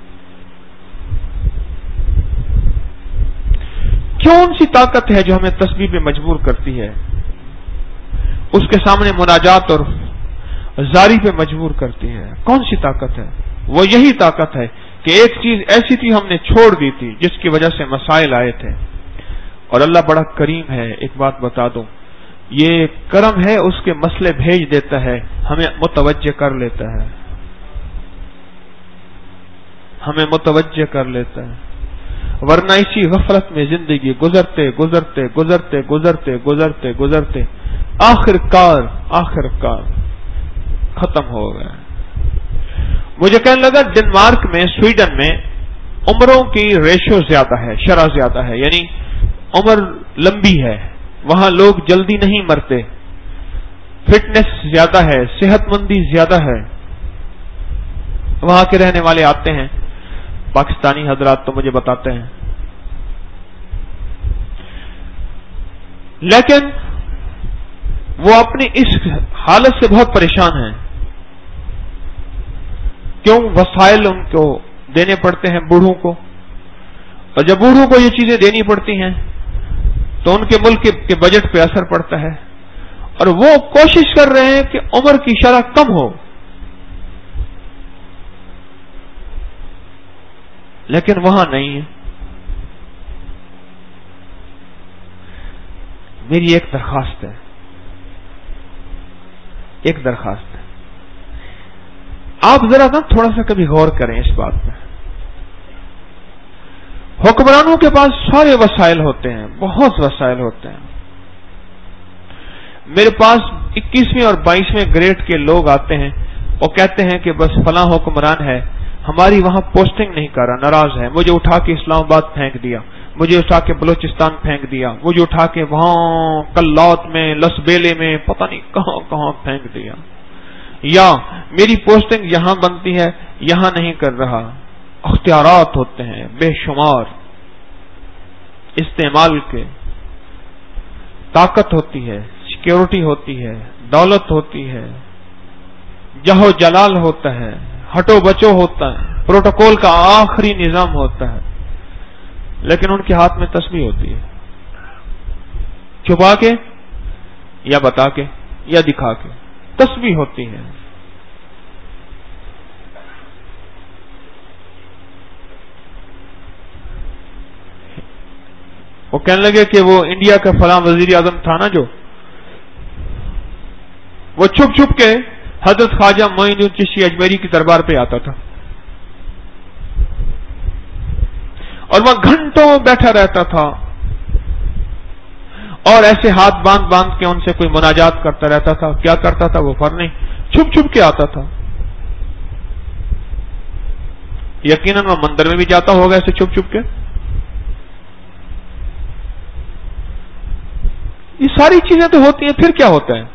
کون سی طاقت ہے جو ہمیں تسبیح پہ مجبور کرتی ہے، اس کے سامنے مناجات اور زاری پہ مجبور کرتی ہے؟ کون سی طاقت ہے؟ وہ یہی طاقت ہے کہ ایک چیز ایسی تھی ہم نے چھوڑ دی تھی جس کی وجہ سے مسائل آئے تھے، اور اللہ بڑا کریم ہے. ایک بات بتا دوں، یہ کرم ہے، اس کے مسئلے بھیج دیتا ہے، ہمیں متوجہ کر لیتا ہے، ہمیں متوجہ کر لیتا ہے. ورنہ اسی غفلت میں زندگی گزرتے گزرتے گزرتے گزرتے گزرتے گزرتے آخر کار آخر کار ختم ہو گیا. مجھے کہنے لگا ڈنمارک میں، سویڈن میں عمروں کی ریشو زیادہ ہے، شرح زیادہ ہے، یعنی عمر لمبی ہے، وہاں لوگ جلدی نہیں مرتے، فٹنس زیادہ ہے، صحت مندی زیادہ ہے. وہاں کے رہنے والے آتے ہیں، پاکستانی حضرات تو مجھے بتاتے ہیں، لیکن وہ اپنی اس حالت سے بہت پریشان ہیں. کیوں؟ وسائل ان کو دینے پڑتے ہیں بوڑھوں کو، اور جب بوڑھوں کو یہ چیزیں دینی پڑتی ہیں تو ان کے ملک کے بجٹ پہ اثر پڑتا ہے، اور وہ کوشش کر رہے ہیں کہ عمر کی شرح کم ہو، لیکن وہاں نہیں ہے. میری ایک درخواست ہے، ایک درخواست ہے، آپ ذرا نا تھوڑا سا کبھی غور کریں اس بات پہ. حکمرانوں کے پاس سارے وسائل ہوتے ہیں، بہت وسائل ہوتے ہیں. میرے پاس اکیسویں اور بائیسویں گریڈ کے لوگ آتے ہیں، وہ کہتے ہیں کہ بس فلاں حکمران ہے، ہماری وہاں پوسٹنگ نہیں کر رہا، ناراض ہے، مجھے اٹھا کے اسلام آباد پھینک دیا، مجھے اٹھا کے بلوچستان پھینک دیا، مجھے اٹھا کے وہاں کلات میں، لسبیلے میں، پتہ نہیں کہاں کہاں پھینک دیا، یا میری پوسٹنگ یہاں بنتی ہے یہاں نہیں کر رہا. اختیارات ہوتے ہیں بے شمار، استعمال کے، طاقت ہوتی ہے، سیکیورٹی ہوتی ہے، دولت ہوتی ہے، جہو جلال ہوتا ہے، ہٹو بچو ہوتا ہے، پروٹوکول کا آخری نظام ہوتا ہے، لیکن ان کے ہاتھ میں تسبیح ہوتی ہے، چھپا کے یا بتا کے یا دکھا کے تسبیح ہوتی ہے. وہ کہنے لگے کہ وہ انڈیا کا فلاں وزیر اعظم تھا نا، جو وہ چھپ چھپ کے حضرت خواجہ معین الدین چشتی اجمیری کی دربار پہ آتا تھا، اور وہ گھنٹوں بیٹھا رہتا تھا، اور ایسے ہاتھ باندھ باندھ کے ان سے کوئی مناجات کرتا رہتا تھا. کیا کرتا تھا وہ فر نہیں، چھپ چھپ کے آتا تھا. یقیناً وہ مندر میں بھی جاتا ہوگا ایسے چھپ چھپ کے. یہ ساری چیزیں تو ہوتی ہیں، پھر کیا ہوتا ہے؟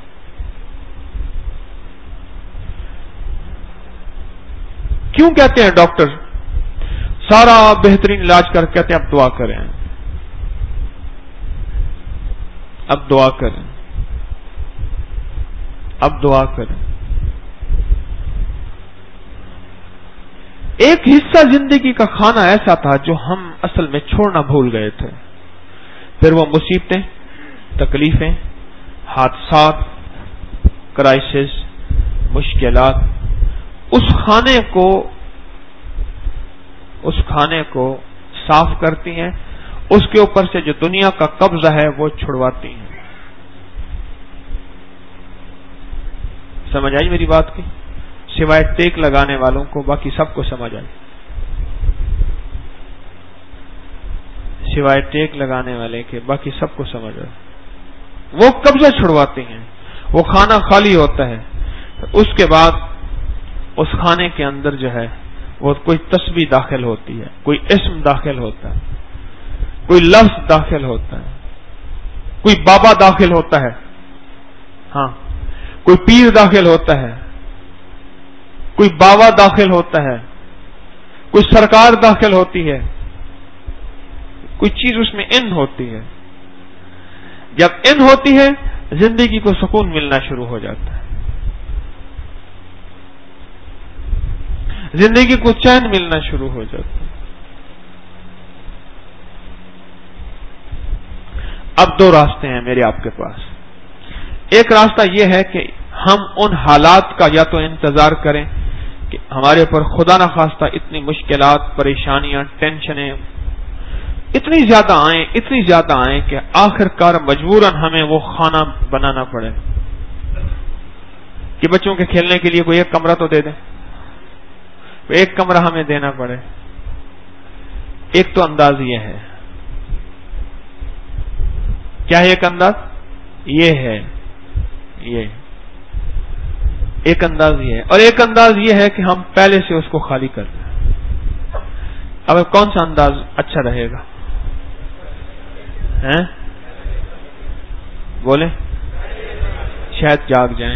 کیوں کہتے ہیں ڈاکٹر سارا بہترین علاج کر کہتے ہیں اب دعا کریں، اب دعا کریں، اب دعا کریں. ایک حصہ زندگی کا کھانا ایسا تھا جو ہم اصل میں چھوڑنا بھول گئے تھے. پھر وہ مصیبتیں تکلیفیں، حادثات، کرائسس، مشکلات اس کھانے کو اس کھانے کو صاف کرتی ہیں، اس کے اوپر سے جو دنیا کا قبضہ ہے وہ چھڑواتی ہیں۔ سمجھ آئی میری بات کی؟ سوائے ٹیک لگانے والوں کو باقی سب کو سمجھ آئی، سوائے ٹیک لگانے والے کے باقی سب کو سمجھ آئی۔ وہ قبضہ چھڑواتے ہیں، وہ کھانا خالی ہوتا ہے، اس کے بعد اس کھانے کے اندر جو ہے وہ کوئی تسبیح داخل ہوتی ہے، کوئی اسم داخل ہوتا ہے، کوئی لفظ داخل ہوتا ہے، کوئی بابا داخل ہوتا ہے، ہاں کوئی پیر داخل ہوتا ہے، کوئی باوا داخل ہوتا ہے، کوئی سرکار داخل ہوتی ہے، کوئی چیز اس میں ان ہوتی ہے۔ جب ان ہوتی ہے زندگی کو سکون ملنا شروع ہو جاتا ہے، زندگی کو چین ملنا شروع ہو جاتا ہے۔ اب دو راستے ہیں میرے آپ کے پاس۔ ایک راستہ یہ ہے کہ ہم ان حالات کا یا تو انتظار کریں کہ ہمارے اوپر خدا نخواستہ اتنی مشکلات، پریشانیاں، ٹینشنیں اتنی زیادہ آئیں اتنی زیادہ آئیں کہ آخر کار مجبوراً ہمیں وہ کھانا بنانا پڑے کہ بچوں کے کھیلنے کے لیے کوئی ایک کمرہ تو دے دیں، ایک کمرہ ہمیں دینا پڑے۔ ایک تو انداز یہ ہے، کیا ہے ایک انداز؟ یہ ہے، یہ ایک انداز یہ ہے، اور ایک انداز یہ ہے کہ ہم پہلے سے اس کو خالی کر دیں۔ اب کون سا انداز اچھا رہے گا؟ ہیں بولے؟ شاید جاگ جائیں،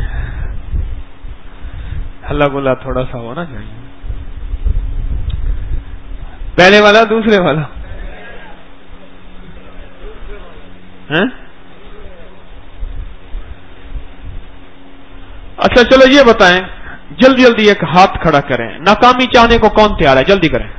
ہلہ گلا تھوڑا سا ہونا چاہیے۔ پہلے والا دوسرے والا؟ ہیں؟ اچھا چلو یہ بتائیں، جلدی جلدی ایک ہاتھ کھڑا کریں، ناکامی چاہنے کو کون تیار ہے؟ جلدی کریں۔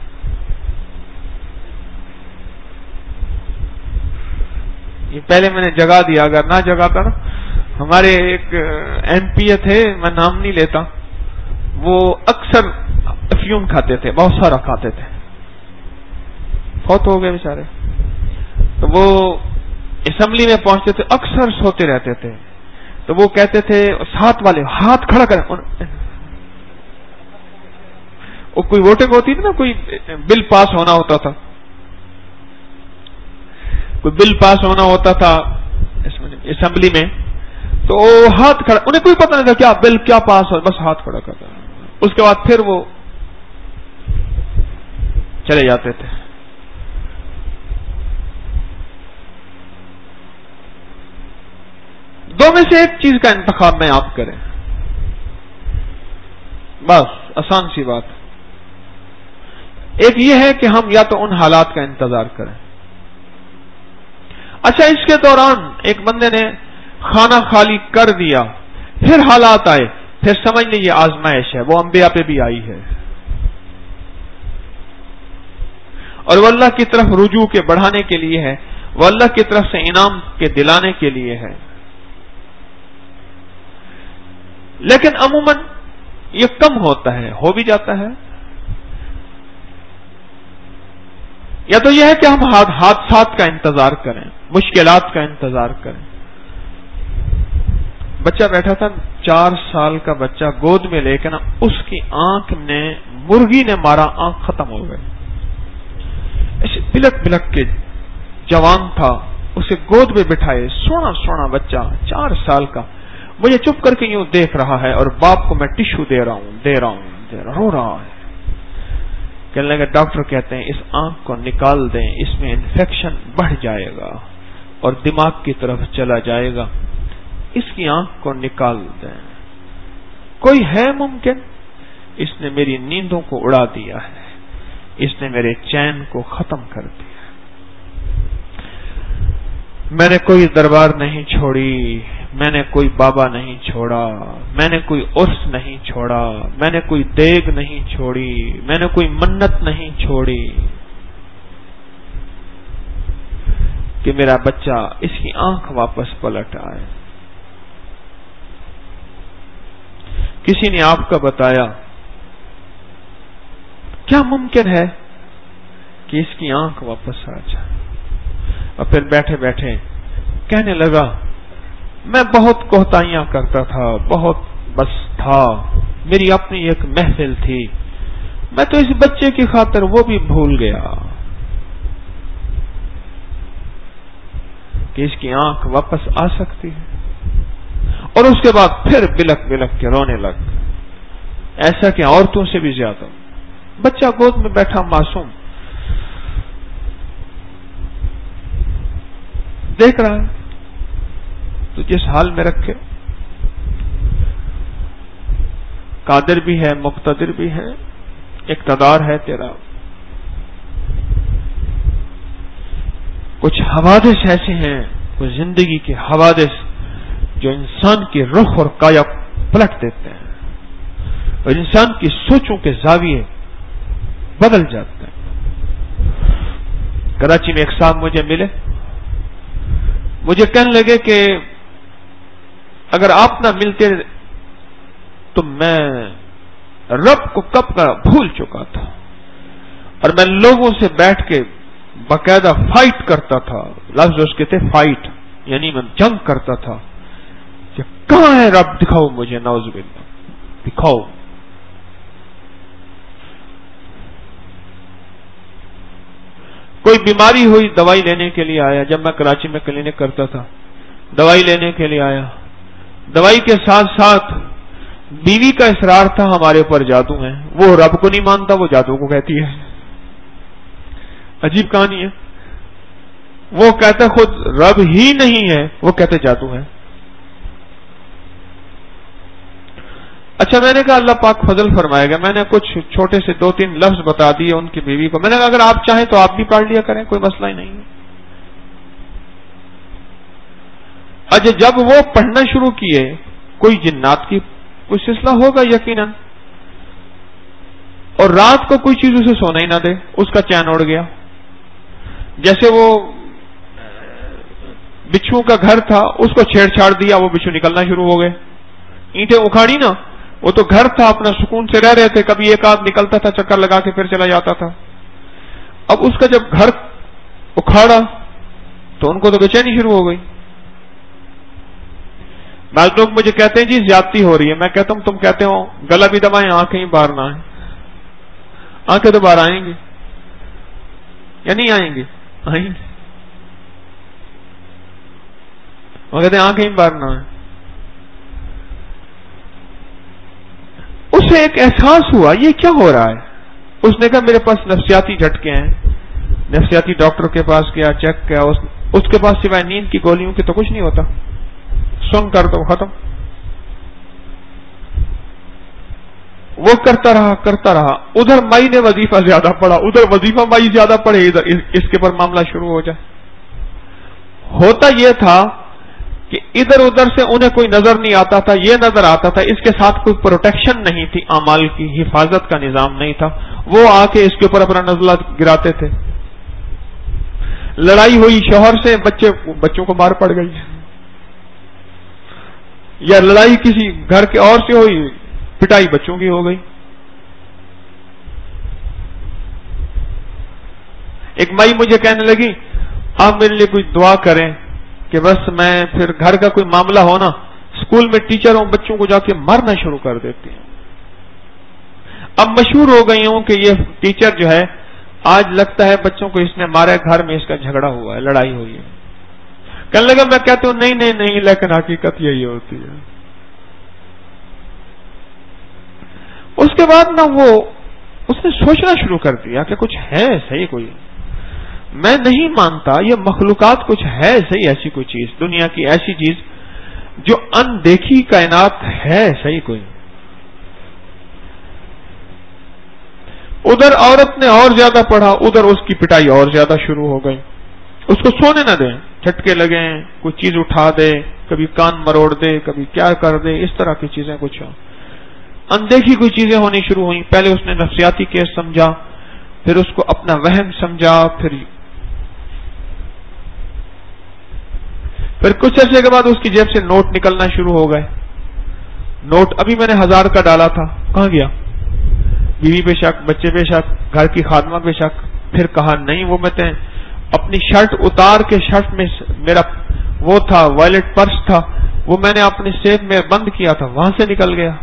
یہ پہلے میں نے جگا دیا، اگر نہ جگاتا نا، ہمارے ایک ایم پی اے تھے، میں نام نہیں لیتا، وہ اکثر افیون کھاتے تھے، بہت سارا کھاتے تھے، فوت ہو گئے بیچارے۔ تو وہ اسمبلی میں پہنچتے تھے، اکثر سوتے رہتے تھے، تو وہ کہتے تھے ساتھ والے ہاتھ کھڑا کریں۔ وہ کوئی ووٹنگ ہوتی تھی نا، کوئی بل پاس ہونا ہوتا تھا، کوئی بل پاس ہونا ہوتا تھا اسمبلی میں، تو ہاتھ کھڑا، انہیں کوئی پتہ نہیں تھا کیا بل کیا پاس ہو، بس ہاتھ کھڑا کرتا۔ اس کے بعد پھر وہ چلے جاتے تھے۔ دو میں سے ایک چیز کا انتخاب میں آپ کریں، بس آسان سی بات۔ ایک یہ ہے کہ ہم یا تو ان حالات کا انتظار کریں۔ اچھا اس کے دوران ایک بندے نے کھانا خالی کر دیا، پھر حالات آئے، پھر سمجھ لیں یہ آزمائش ہے، وہ انبیاء پہ بھی آئی ہے، اور وہ اللہ کی طرف رجوع کے بڑھانے کے لیے ہے، وہ اللہ کی طرف سے انعام کے دلانے کے لیے ہے۔ لیکن عموماً یہ کم ہوتا ہے، ہو بھی جاتا ہے۔ یا تو یہ ہے کہ ہم حادثات کا انتظار کریں، مشکلات کا انتظار کریں۔ بچہ بیٹھا تھا، چار سال کا بچہ گود میں لے کے نا، اس کی آنکھ نے مرغی نے مارا، آنکھ ختم ہو گئی، ایسے بلک بلک کے جوان تھا، اسے گود میں بٹھائے، سونا سونا بچہ چار سال کا، مجھے چپ کر کے یوں دیکھ رہا ہے، اور باپ کو میں ٹشو دے رہا ہوں دے رہا ہوں دے رہا رو رہا ہے۔ کہنے لگے ڈاکٹر کہتے ہیں اس آنکھ کو نکال دیں، اس میں انفیکشن بڑھ جائے گا اور دماغ کی طرف چلا جائے گا، اس کی آنکھ کو نکال دیں۔ کوئی ہے ممکن؟ اس نے میری نیندوں کو اڑا دیا ہے، اس نے میرے چین کو ختم کر دیا۔ میں نے کوئی دربار نہیں چھوڑی، میں نے کوئی بابا نہیں چھوڑا، میں نے کوئی عرس نہیں چھوڑا، میں نے کوئی دیگ نہیں چھوڑی، میں نے کوئی منت نہیں چھوڑی۔ کہ میرا بچہ اس کی آنکھ واپس پلٹ آئے. کسی نے آپ کا بتایا کیا ممکن ہے کہ اس کی آنکھ واپس آ جائے؟ اور پھر بیٹھے بیٹھے کہنے لگا میں بہت کوتاہیاں کرتا تھا، بہت بس تھا، میری اپنی ایک محفل تھی، میں تو اس بچے کی خاطر وہ بھی بھول گیا کہ اس کی آنکھ واپس آ سکتی ہے. اور اس کے بعد پھر بلک بلک کے رونے لگ، ایسا کہ عورتوں سے بھی زیادہ. بچہ گود میں بیٹھا معصوم دیکھ رہا ہے تو جس حال میں رکھے، قادر بھی ہے، مقتدر بھی ہے، اقتدار ہے تیرا. کچھ حوادث ایسے ہیں، کچھ زندگی کے حوادث جو انسان کی رخ اور کایا پلٹ دیتے ہیں اور انسان کی سوچوں کے زاویے بدل جاتے ہیں. کراچی میں ایک صاحب مجھے ملے، مجھے کہنے لگے کہ اگر آپ نہ ملتے تو میں رب کو کب کا بھول چکا تھا اور میں لوگوں سے بیٹھ کے باقاعدہ فائٹ کرتا تھا. لفظ اس کے تھے فائٹ، یعنی میں جنگ کرتا تھا کہ کہاں ہے رب، دکھاؤ مجھے، نعوذ باللہ دکھاؤ. کوئی بیماری ہوئی دوائی لینے کے لیے آیا، جب میں کراچی میں کلینک کرتا تھا دوائی لینے کے لیے آیا، دوائی کے ساتھ ساتھ بیوی کا اصرار تھا ہمارے اوپر جادو ہے. وہ رب کو نہیں مانتا، وہ جادو کو کہتی ہے. عجیب کہانی ہے. وہ کہتا خود رب ہی نہیں ہے، وہ کہتے جادو ہے. اچھا میں نے کہا اللہ پاک فضل فرمائے گا. میں نے کچھ چھوٹے سے دو تین لفظ بتا دیے ان کی بیوی کو. میں نے کہا اگر آپ چاہیں تو آپ بھی پڑھ لیا کریں، کوئی مسئلہ ہی نہیں ہے. اچھا جب وہ پڑھنا شروع کیے، کوئی جنات کی کوئی سلسلہ ہوگا یقیناً، اور رات کو کوئی چیز اسے سونا ہی نہ دے، اس کا چین اڑ گیا. جیسے وہ بچھو کا گھر تھا، اس کو چھیڑ چھاڑ دیا، وہ بچھو نکلنا شروع ہو گئے. اینٹیں اکھاڑی نا، وہ تو گھر تھا، اپنا سکون سے رہ رہے تھے. کبھی ایک آدھ نکلتا تھا چکر لگا کے پھر چلا جاتا تھا. اب اس کا جب گھر اکھاڑا تو ان کو تو بے چینی شروع ہو گئی. بعض لوگ مجھے کہتے ہیں جی زیادتی ہو رہی ہے. میں کہتا ہوں تم کہتے ہو گلا بھی دبائیں، آنکھیں ہی باہر نہ آئیں. آنکھیں تو باہر آئیں گی یا نہیں آئیں گی؟ آئیں گی. وہ کہتے ہیں آنکھیں ہی باہر نہ آئیں. اسے ایک احساس ہوا یہ کیا ہو رہا ہے. اس نے کہا میرے پاس نفسیاتی جھٹکے ہیں. نفسیاتی ڈاکٹر کے پاس گیا، چیک کیا، اس, اس کے پاس سوائے نیند کی گولیوں کی تو کچھ نہیں ہوتا. سن کر تو ختم. وہ کرتا رہا کرتا رہا. ادھر مائی نے وظیفہ زیادہ پڑھا، ادھر وظیفہ مائی زیادہ پڑھے، ادھر اس کے پر معاملہ شروع ہو جائے. ہوتا یہ تھا کہ ادھر ادھر سے انہیں کوئی نظر نہیں آتا تھا، یہ نظر آتا تھا اس کے ساتھ کوئی پروٹیکشن نہیں تھی، اعمال کی حفاظت کا نظام نہیں تھا. وہ آ کے اس کے اوپر اپنا نزلہ گراتے تھے. لڑائی ہوئی شوہر سے، بچے بچوں کو مار پڑ گئی، یا لڑائی کسی گھر کے اور سے ہوئی، پٹائی بچوں کی ہو گئی. ایک مائی مجھے کہنے لگی آپ میرے لیے کوئی دعا کریں کہ بس میں پھر گھر کا کوئی معاملہ ہونا، اسکول میں ٹیچر ہوں، بچوں کو جا کے مارنا شروع کر دیتی ہیں. اب مشہور ہو گئی ہوں کہ یہ ٹیچر جو ہے آج لگتا ہے بچوں کو اس نے مارا، گھر میں اس کا جھگڑا ہوا ہے، لڑائی ہوئی ہے. کہنے لگا میں کہتا ہوں نہیں نہیں نہیں، لیکن حقیقت یہی ہوتی ہے. اس کے بعد نا وہ اس نے سوچنا شروع کر دیا کہ کچھ ہے صحیح، کوئی میں نہیں مانتا یہ مخلوقات کچھ ہے صحیح، ایسی کوئی چیز دنیا کی، ایسی چیز جو اندیکھی کائنات ہے صحیح کوئی. ادھر عورت نے اور زیادہ پڑھا، ادھر اس کی پٹائی اور زیادہ شروع ہو گئی. اس کو سونے نہ دیں، جھٹکے لگیں، کوئی چیز اٹھا دے، کبھی کان مروڑ دے، کبھی کیا کر دے، اس طرح کی چیزیں کچھ اندیکھی کوئی چیزیں ہونی شروع ہوئیں. پہلے اس نے نفسیاتی کیس سمجھا، پھر اس کو اپنا وہم سمجھا، پھر پھر کچھ عرصے کے بعد اس کی جیب سے نوٹ نکلنا شروع ہو گئے. نوٹ ابھی میں نے ہزار کا ڈالا تھا، کہاں گیا؟ بیوی پہ شک، بچے پہ شک، گھر کی خادمہ پہ شک. پھر کہا نہیں، وہ میں اپنی شرٹ اتار کے، شرٹ میں میرا وہ تھا وائلٹ پرس تھا، وہ میں نے اپنی سیف میں بند کیا تھا، وہاں سے نکل گیا.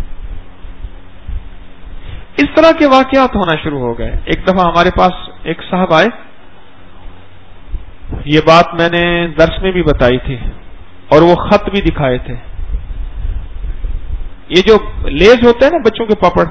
اس طرح کے واقعات ہونا شروع ہو گئے. ایک دفعہ ہمارے پاس ایک صاحب آئے، یہ بات میں نے درس میں بھی بتائی تھی اور وہ خط بھی دکھائے تھے. یہ جو لیز ہوتے ہیں نا بچوں کے پاپڑ،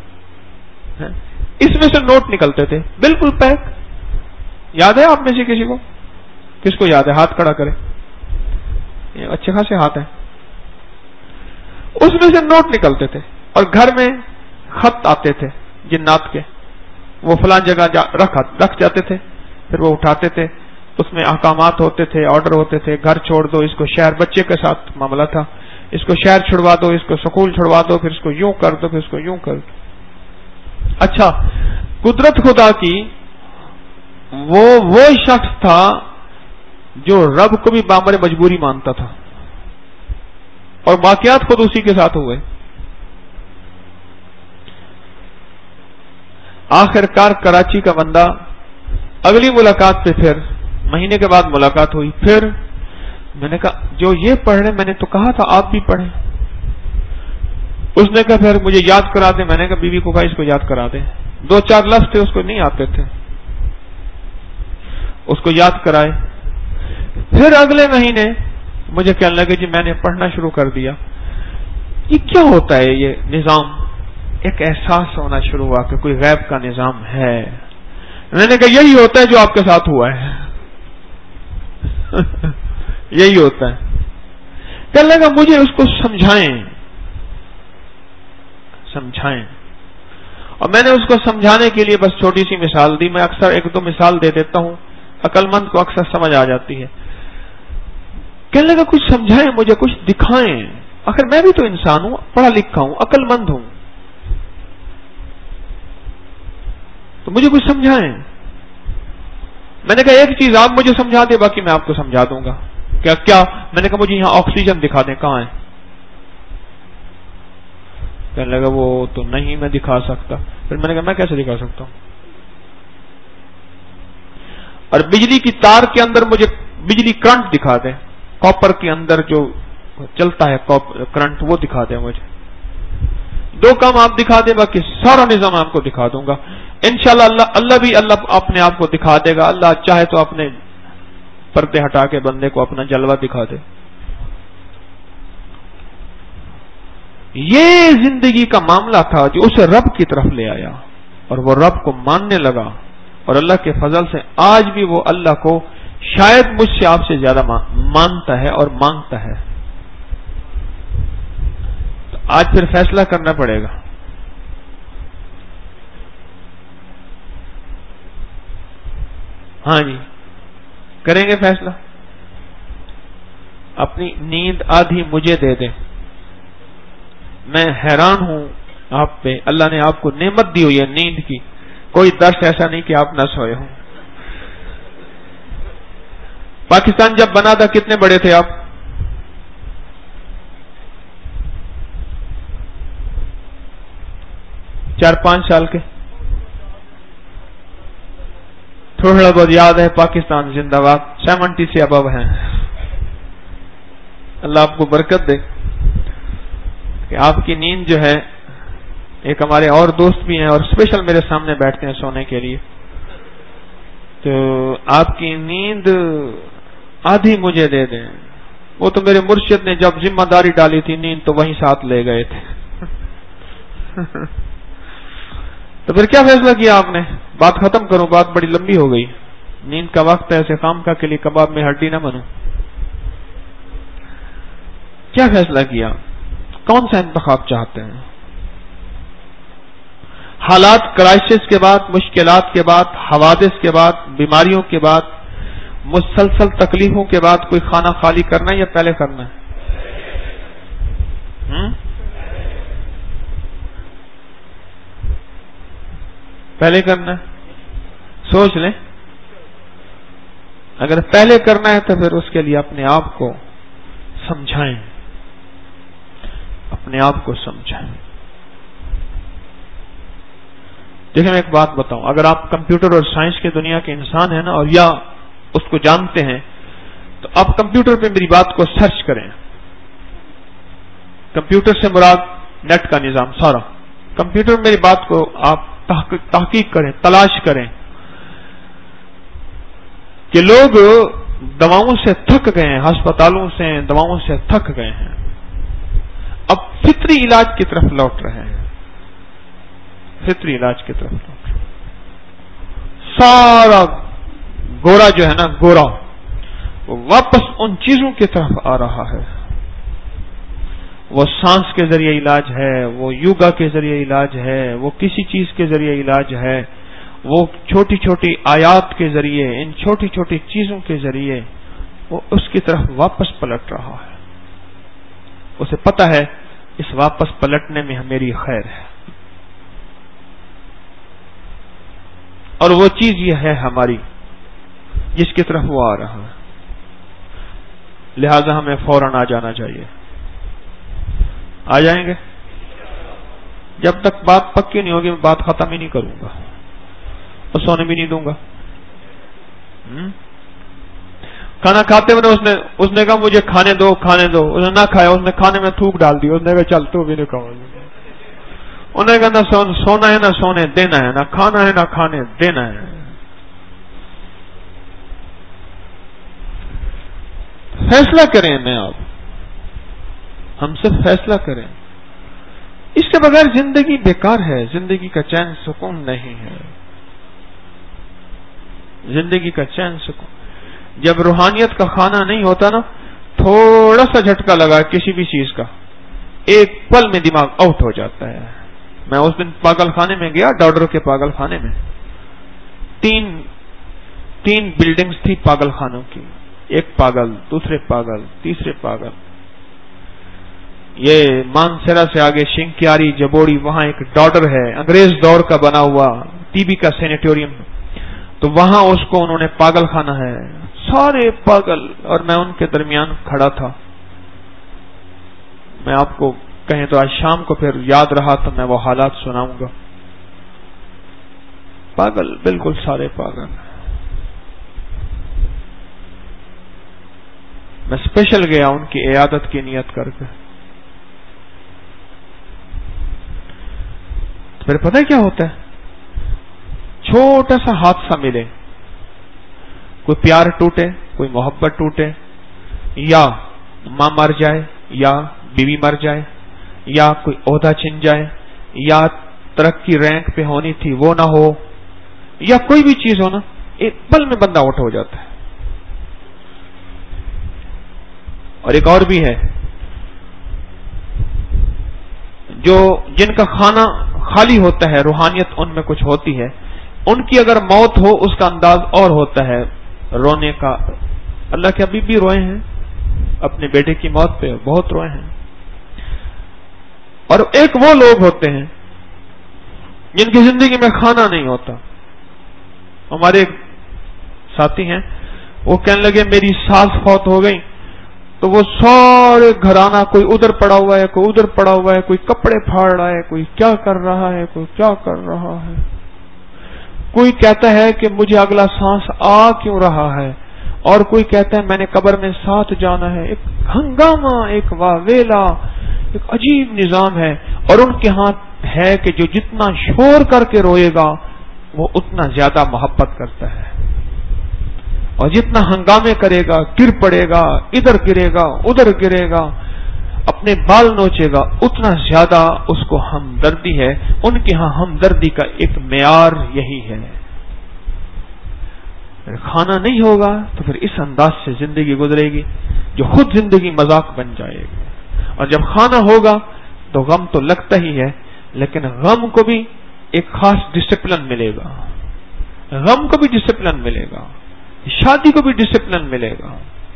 اس میں سے نوٹ نکلتے تھے بالکل پیک. یاد ہے آپ میں سے کسی کو؟ کس کو یاد ہے؟ ہاتھ کھڑا کرے. یہ اچھے خاصے ہاتھ ہیں. اس میں سے نوٹ نکلتے تھے اور گھر میں خط آتے تھے جنات کے، وہ فلاں جگہ جا رکھ رکھ جاتے تھے. پھر وہ اٹھاتے تھے، اس میں احکامات ہوتے تھے، آرڈر ہوتے تھے، گھر چھوڑ دو، اس کو شہر، بچے کے ساتھ معاملہ تھا، اس کو شہر چھڑوا دو، اس کو سکول چھڑوا دو، پھر اس کو یوں کر دو، پھر اس کو یوں کر دو. اچھا، قدرت خدا کی وہ وہ شخص تھا جو رب کو بھی بامر مجبوری مانتا تھا، اور واقعات خود اسی کے ساتھ ہوئے. آخر کار کراچی کا بندہ، اگلی ملاقات پہ پھر مہینے کے بعد ملاقات ہوئی. پھر میں نے کہا جو یہ پڑھ رہے، میں نے تو کہا تھا آپ بھی پڑھیں. اس نے کہا پھر مجھے یاد کرا دیں. میں نے کہا بیوی کو کہا اس کو یاد کرا دیں. دو چار لفظ تھے اس کو نہیں آتے تھے، اس کو یاد کرائے. پھر اگلے مہینے مجھے کہنے لگے جی میں نے پڑھنا شروع کر دیا. یہ کیا ہوتا ہے یہ نظام؟ ایک احساس ہونا شروع ہوا کہ کوئی غیب کا نظام ہے. میں نے کہا یہی ہوتا ہے جو آپ کے ساتھ ہوا ہے. یہی ہوتا ہے. کہنے لگا مجھے اس کو سمجھائیں سمجھائیں اور میں نے اس کو سمجھانے کے لیے بس چھوٹی سی مثال دی. میں اکثر ایک دو مثال دے دیتا ہوں، عقل مند کو اکثر سمجھ آ جاتی ہے. کہنے لگا کچھ سمجھائیں مجھے، کچھ دکھائیں، آخر میں بھی تو انسان ہوں، پڑھا لکھا ہوں، عقل مند ہوں، تو مجھے کچھ سمجھائیں. میں نے کہا ایک چیز آپ مجھے سمجھا دیں، باقی میں آپ کو سمجھا دوں گا. کیا کیا؟ میں نے کہا مجھے یہاں آکسیجن دکھا دیں، کہاں ہے؟ کہنے لگا وہ تو نہیں میں دکھا سکتا. پھر میں نے کہا میں کیسے دکھا سکتا ہوں؟ اور بجلی کی تار کے اندر مجھے بجلی کرنٹ دکھا دیں، کاپر کے اندر جو چلتا ہے کرنٹ، وہ دکھا دیں مجھے. دو کام آپ دکھا دیں، باقی سارا نظام آپ کو دکھا دوں گا انشاءاللہ. اللہ اللہ بھی اللہ اپنے آپ کو دکھا دے گا. اللہ چاہے تو اپنے پردے ہٹا کے بندے کو اپنا جلوہ دکھا دے. یہ زندگی کا معاملہ تھا جو اسے رب کی طرف لے آیا، اور وہ رب کو ماننے لگا، اور اللہ کے فضل سے آج بھی وہ اللہ کو شاید مجھ سے آپ سے زیادہ مانتا ہے اور مانگتا ہے. تو آج پھر فیصلہ کرنا پڑے گا. ہاں جی، کریں گے فیصلہ. اپنی نیند آدھی مجھے دے دیں. میں حیران ہوں آپ پہ، اللہ نے آپ کو نعمت دی ہوئی ہے نیند کی. کوئی درس ایسا نہیں کہ آپ نہ سوئے ہوں. پاکستان جب بنا تھا کتنے بڑے تھے آپ؟ چار پانچ سال کے. تھوڑا بہت یاد ہے. پاکستان زندہ باد. سیونٹی سے ابو ہیں. اللہ آپ کو برکت دے کہ آپ کی نیند جو ہے، ایک ہمارے اور دوست بھی ہیں اور اسپیشل میرے سامنے بیٹھتے ہیں سونے کے لیے، تو آپ کی نیند آدھی مجھے دے دیں. وہ تو میرے مرشد نے جب ذمہ داری ڈالی تھی نیند تو وہیں ساتھ لے گئے تھے. تو پھر کیا فیصلہ کیا آپ نے؟ بات ختم کروں، بات بڑی لمبی ہو گئی. نیند کا وقت ہے، ایسے خام کا کے لیے کباب میں ہڈی نہ بنوں. کیا فیصلہ کیا؟ کون سا انتخاب چاہتے ہیں؟ حالات، کرائسس کے بعد، مشکلات کے بعد، حوادث کے بعد، بیماریوں کے بعد، مسلسل تکلیفوں کے بعد کوئی خانہ خالی کرنا ہے یا پہلے کرنا ہے؟ ہم؟ پہلے کرنا ہے. سوچ لیں. اگر پہلے کرنا ہے تو پھر اس کے لیے اپنے آپ کو سمجھائیں، اپنے آپ کو سمجھائیں۔ دیکھیں میں ایک بات بتاؤں، اگر آپ کمپیوٹر اور سائنس کی دنیا کے انسان ہیں نا، اور یا اس کو جانتے ہیں، تو آپ کمپیوٹر پہ میری بات کو سرچ کریں۔ کمپیوٹر سے مراد نیٹ کا نظام سارا، کمپیوٹر میری بات کو آپ تحقیق کریں، تلاش کریں کہ لوگ دواؤں سے تھک گئے ہیں، ہسپتالوں سے دواؤں سے تھک گئے ہیں، اب فطری علاج کی طرف لوٹ رہے ہیں، فطری علاج کی طرف لوٹ رہے ہیں۔ سارا گورا جو ہے نا، گورا وہ واپس ان چیزوں کی طرف آ رہا ہے۔ وہ سانس کے ذریعے علاج ہے، وہ یوگا کے ذریعے علاج ہے، وہ کسی چیز کے ذریعے علاج ہے، وہ چھوٹی چھوٹی آیات کے ذریعے، ان چھوٹی چھوٹی چیزوں کے ذریعے وہ اس کی طرف واپس پلٹ رہا ہے۔ اسے پتہ ہے اس واپس پلٹنے میں میری خیر ہے، اور وہ چیز یہ ہے ہماری جس کی طرف وہ آ رہا ہے، لہذا ہمیں فوراً آ جانا چاہیے۔ آ جائیں گے؟ جب تک بات پکی نہیں ہوگی میں بات ختم ہی نہیں کروں گا اور سونے بھی نہیں دوں گا۔ کھانا کھاتے ہوئے اس نے اس نے کہا مجھے کھانے دو کھانے دو، اس نے نہ کھایا، اس نے کھانے میں تھوک ڈال دی، اس نے کہا چل تو بھی نہیں کھاؤ۔ انہوں نے کہا نہ سونا ہے نہ سونے دینا ہے، نہ کھانا ہے نہ کھانے دینا ہے۔ فیصلہ کریں میں آپ، ہم صرف فیصلہ کریں، اس کے بغیر زندگی بیکار ہے، زندگی کا چین سکون نہیں ہے، زندگی کا چین سکون۔ جب روحانیت کا کھانا نہیں ہوتا نا، تھوڑا سا جھٹکا لگا کسی بھی چیز کا، ایک پل میں دماغ آؤٹ ہو جاتا ہے۔ میں اس دن پاگل خانے میں گیا، ڈاکٹر کے پاگل خانے میں، تین تین بلڈنگز تھی پاگل خانوں کی، ایک پاگل، دوسرے پاگل، تیسرے پاگل۔ یہ مانسیرا سے آگے شنکیاری جبوڑی، وہاں ایک ڈاکٹر ہے انگریز دور کا بنا ہوا، ٹی بی کا سینیٹوریم، تو وہاں اس کو انہوں نے پاگل خانہ ہے، سارے پاگل، اور میں ان کے درمیان کھڑا تھا۔ میں آپ کو کہیں تو آج شام کو پھر یاد رہا تو میں وہ حالات سناؤں گا۔ پاگل، بالکل سارے پاگل۔ میں اسپیشل گیا ان کی عیادت کی نیت کر کے۔ پھر پتہ کیا ہوتا ہے؟ چھوٹا سا حادثہ ملے، کوئی پیار ٹوٹے، کوئی محبت ٹوٹے، یا ماں مر جائے، یا بیوی مر جائے، یا کوئی عہدہ چھن جائے، یا ترقی رینک پہ ہونی تھی وہ نہ ہو، یا کوئی بھی چیز ہو نا، ایک پل میں بندہ آؤٹ ہو جاتا ہے۔ اور ایک اور بھی ہے، جو جن کا کھانا خالی ہوتا ہے، روحانیت ان میں کچھ ہوتی ہے، ان کی اگر موت ہو اس کا انداز اور ہوتا ہے رونے کا۔ اللہ کے حبیب بھی روئے ہیں اپنے بیٹے کی موت پہ، بہت روئے ہیں۔ اور ایک وہ لوگ ہوتے ہیں جن کی زندگی میں کھانا نہیں ہوتا۔ ہمارے ایک ساتھی ہیں، وہ کہنے لگے میری ساس فوت ہو گئی تو وہ سارے گھرانہ، کوئی ادھر پڑا ہوا ہے، کوئی ادھر پڑا ہوا ہے، کوئی کپڑے پھاڑ رہا ہے، کوئی کیا کر رہا ہے، کوئی کیا کر رہا ہے، کوئی کہتا ہے کہ مجھے اگلا سانس آ کیوں رہا ہے، اور کوئی کہتا ہے میں نے قبر میں ساتھ جانا ہے۔ ایک ہنگامہ، ایک واویلا، ایک عجیب نظام ہے۔ اور ان کے ہاتھ ہے کہ جو جتنا شور کر کے روئے گا وہ اتنا زیادہ محبت کرتا ہے، اور جتنا ہنگامے کرے گا، گر پڑے گا، ادھر گرے گا ادھر گرے گا، اپنے بال نوچے گا، اتنا زیادہ اس کو ہمدردی ہے۔ ان کے ہاں ہمدردی کا ایک معیار یہی ہے۔ اگر کھانا نہیں ہوگا تو پھر اس انداز سے زندگی گزرے گی جو خود زندگی مذاق بن جائے گی، اور جب کھانا ہوگا تو غم تو لگتا ہی ہے، لیکن غم کو بھی ایک خاص ڈسپلن ملے گا، غم کو بھی ڈسپلن ملے گا، شادی کو بھی ڈسپلن ملے گا۔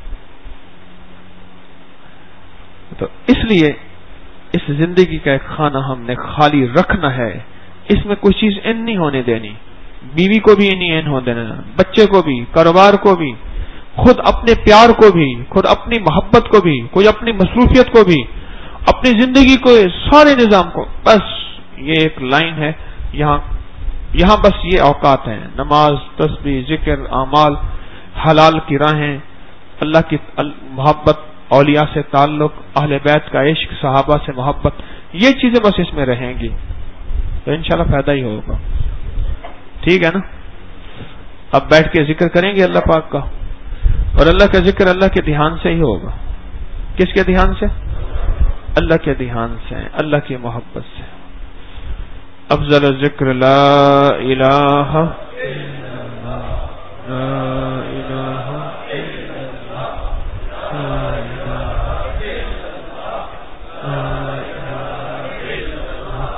تو اس لیے اس زندگی کا ایک کھانا ہم نے خالی رکھنا ہے، اس میں کوئی چیز ان نہیں ہونے دینی، بیوی کو بھی نہیں ان ہونے دینا، بچے کو بھی، کاروبار کو بھی، خود اپنے پیار کو بھی، خود اپنی محبت کو بھی، کوئی اپنی مصروفیت کو بھی، اپنی زندگی کو، سارے نظام کو، بس یہ ایک لائن ہے، یہاں یہاں بس یہ اوقات ہیں، نماز، تسبیح، ذکر، اعمال، حلال کی راہیں، اللہ کی محبت، اولیاء سے تعلق، اہل بیت کا عشق، صحابہ سے محبت، یہ چیزیں بس اس میں رہیں گی تو انشاءاللہ فائدہ ہی ہوگا. ٹھیک ہے نا؟ اب بیٹھ کے ذکر کریں گے اللہ پاک کا، اور اللہ کا ذکر اللہ کے دھیان سے ہی ہوگا. کس کے دھیان سے؟ اللہ کے دھیان سے، اللہ کی محبت سے. افضل الذکر لا الہ الا اللہ، لا الہ الا اللہ، لا الہ الا اللہ، لا الہ الا اللہ،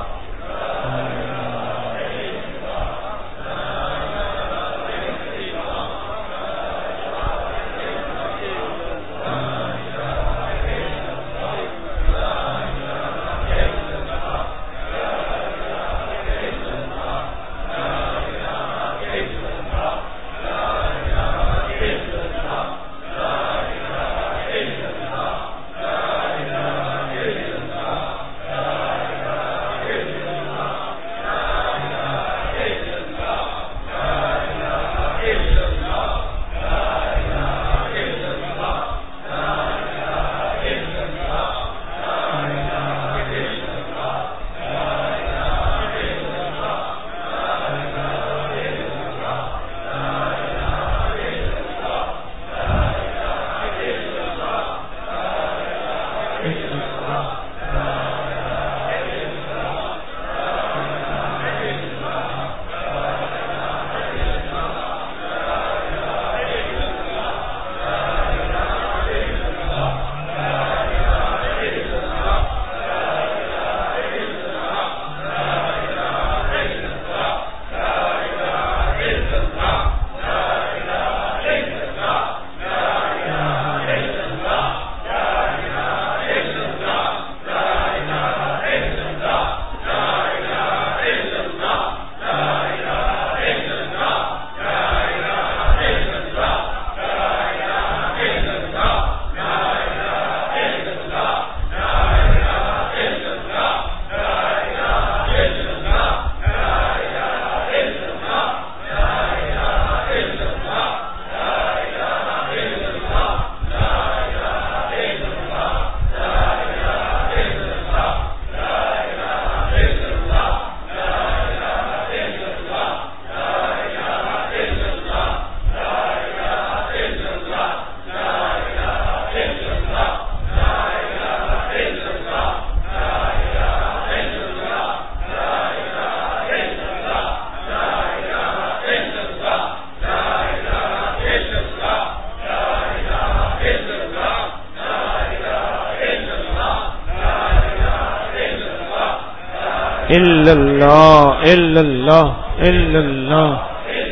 الا اللہ الا اللہ الا اللہ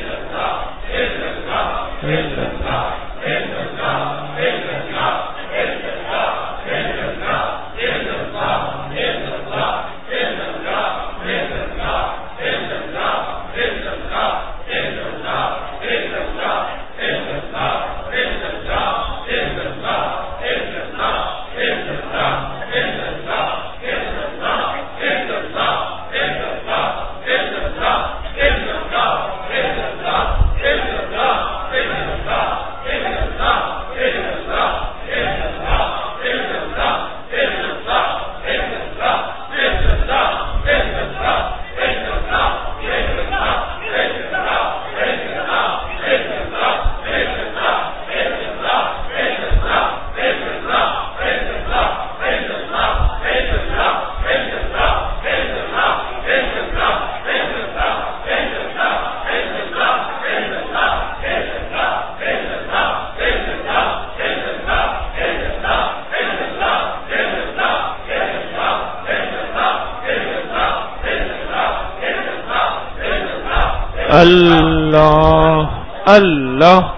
اللہ اللہ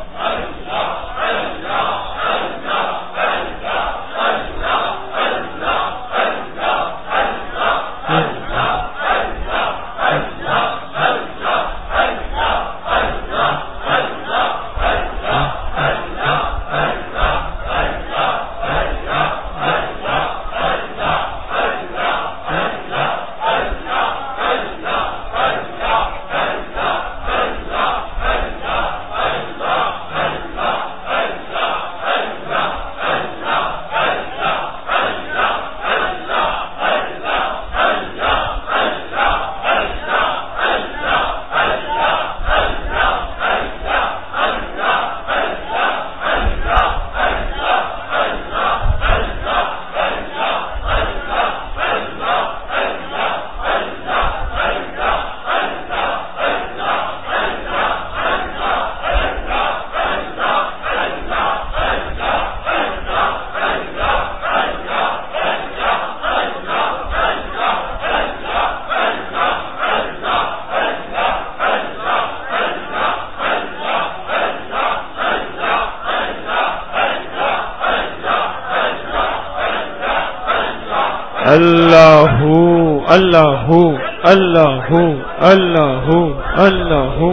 اللہ اللہ اللہ اللہ اللہ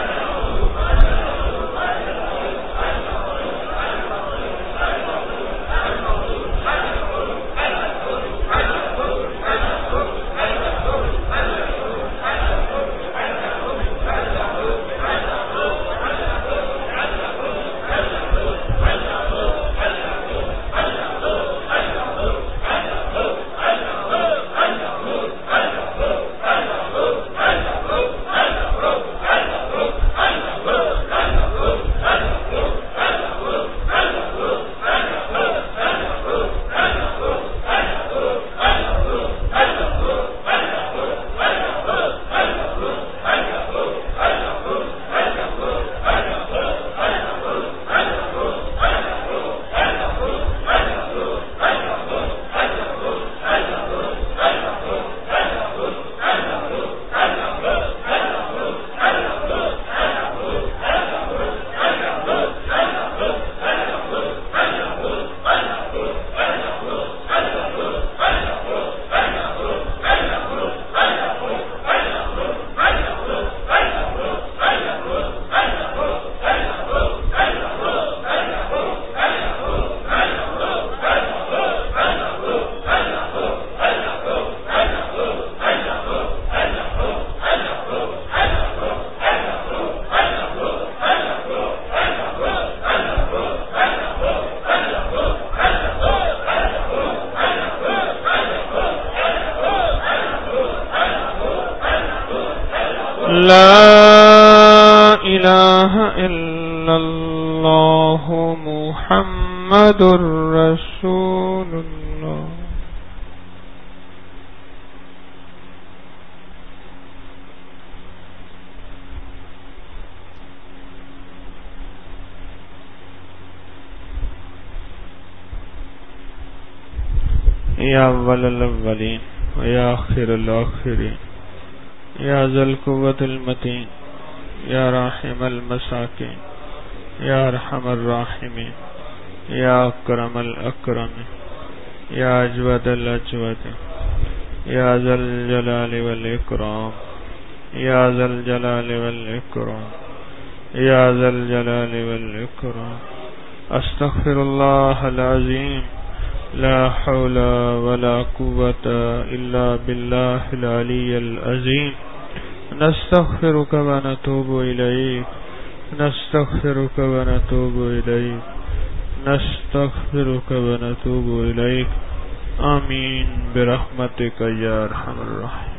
لا الہ الا اللہ محمد رسول اللہ. یا اول الاولین و یا آخر الاخرین یا ذا القوة المتین یا راحم المساکین یا ارحم الراحمین یا اکرم الاکرمین یا اجود الاجود یا ذا الجلال والاکرام یا ذا الجلال والاکرام یا ذا الجلال والاکرام. استغفر اللہ العظیم لا حول ولا قوة الا بالله العلي العظيم. نستغفرك ونتوب إليك نستغفرك ونتوب إليك نستغفرك ونتوب إليك. آمين برحمتك يا أرحم الراحمين.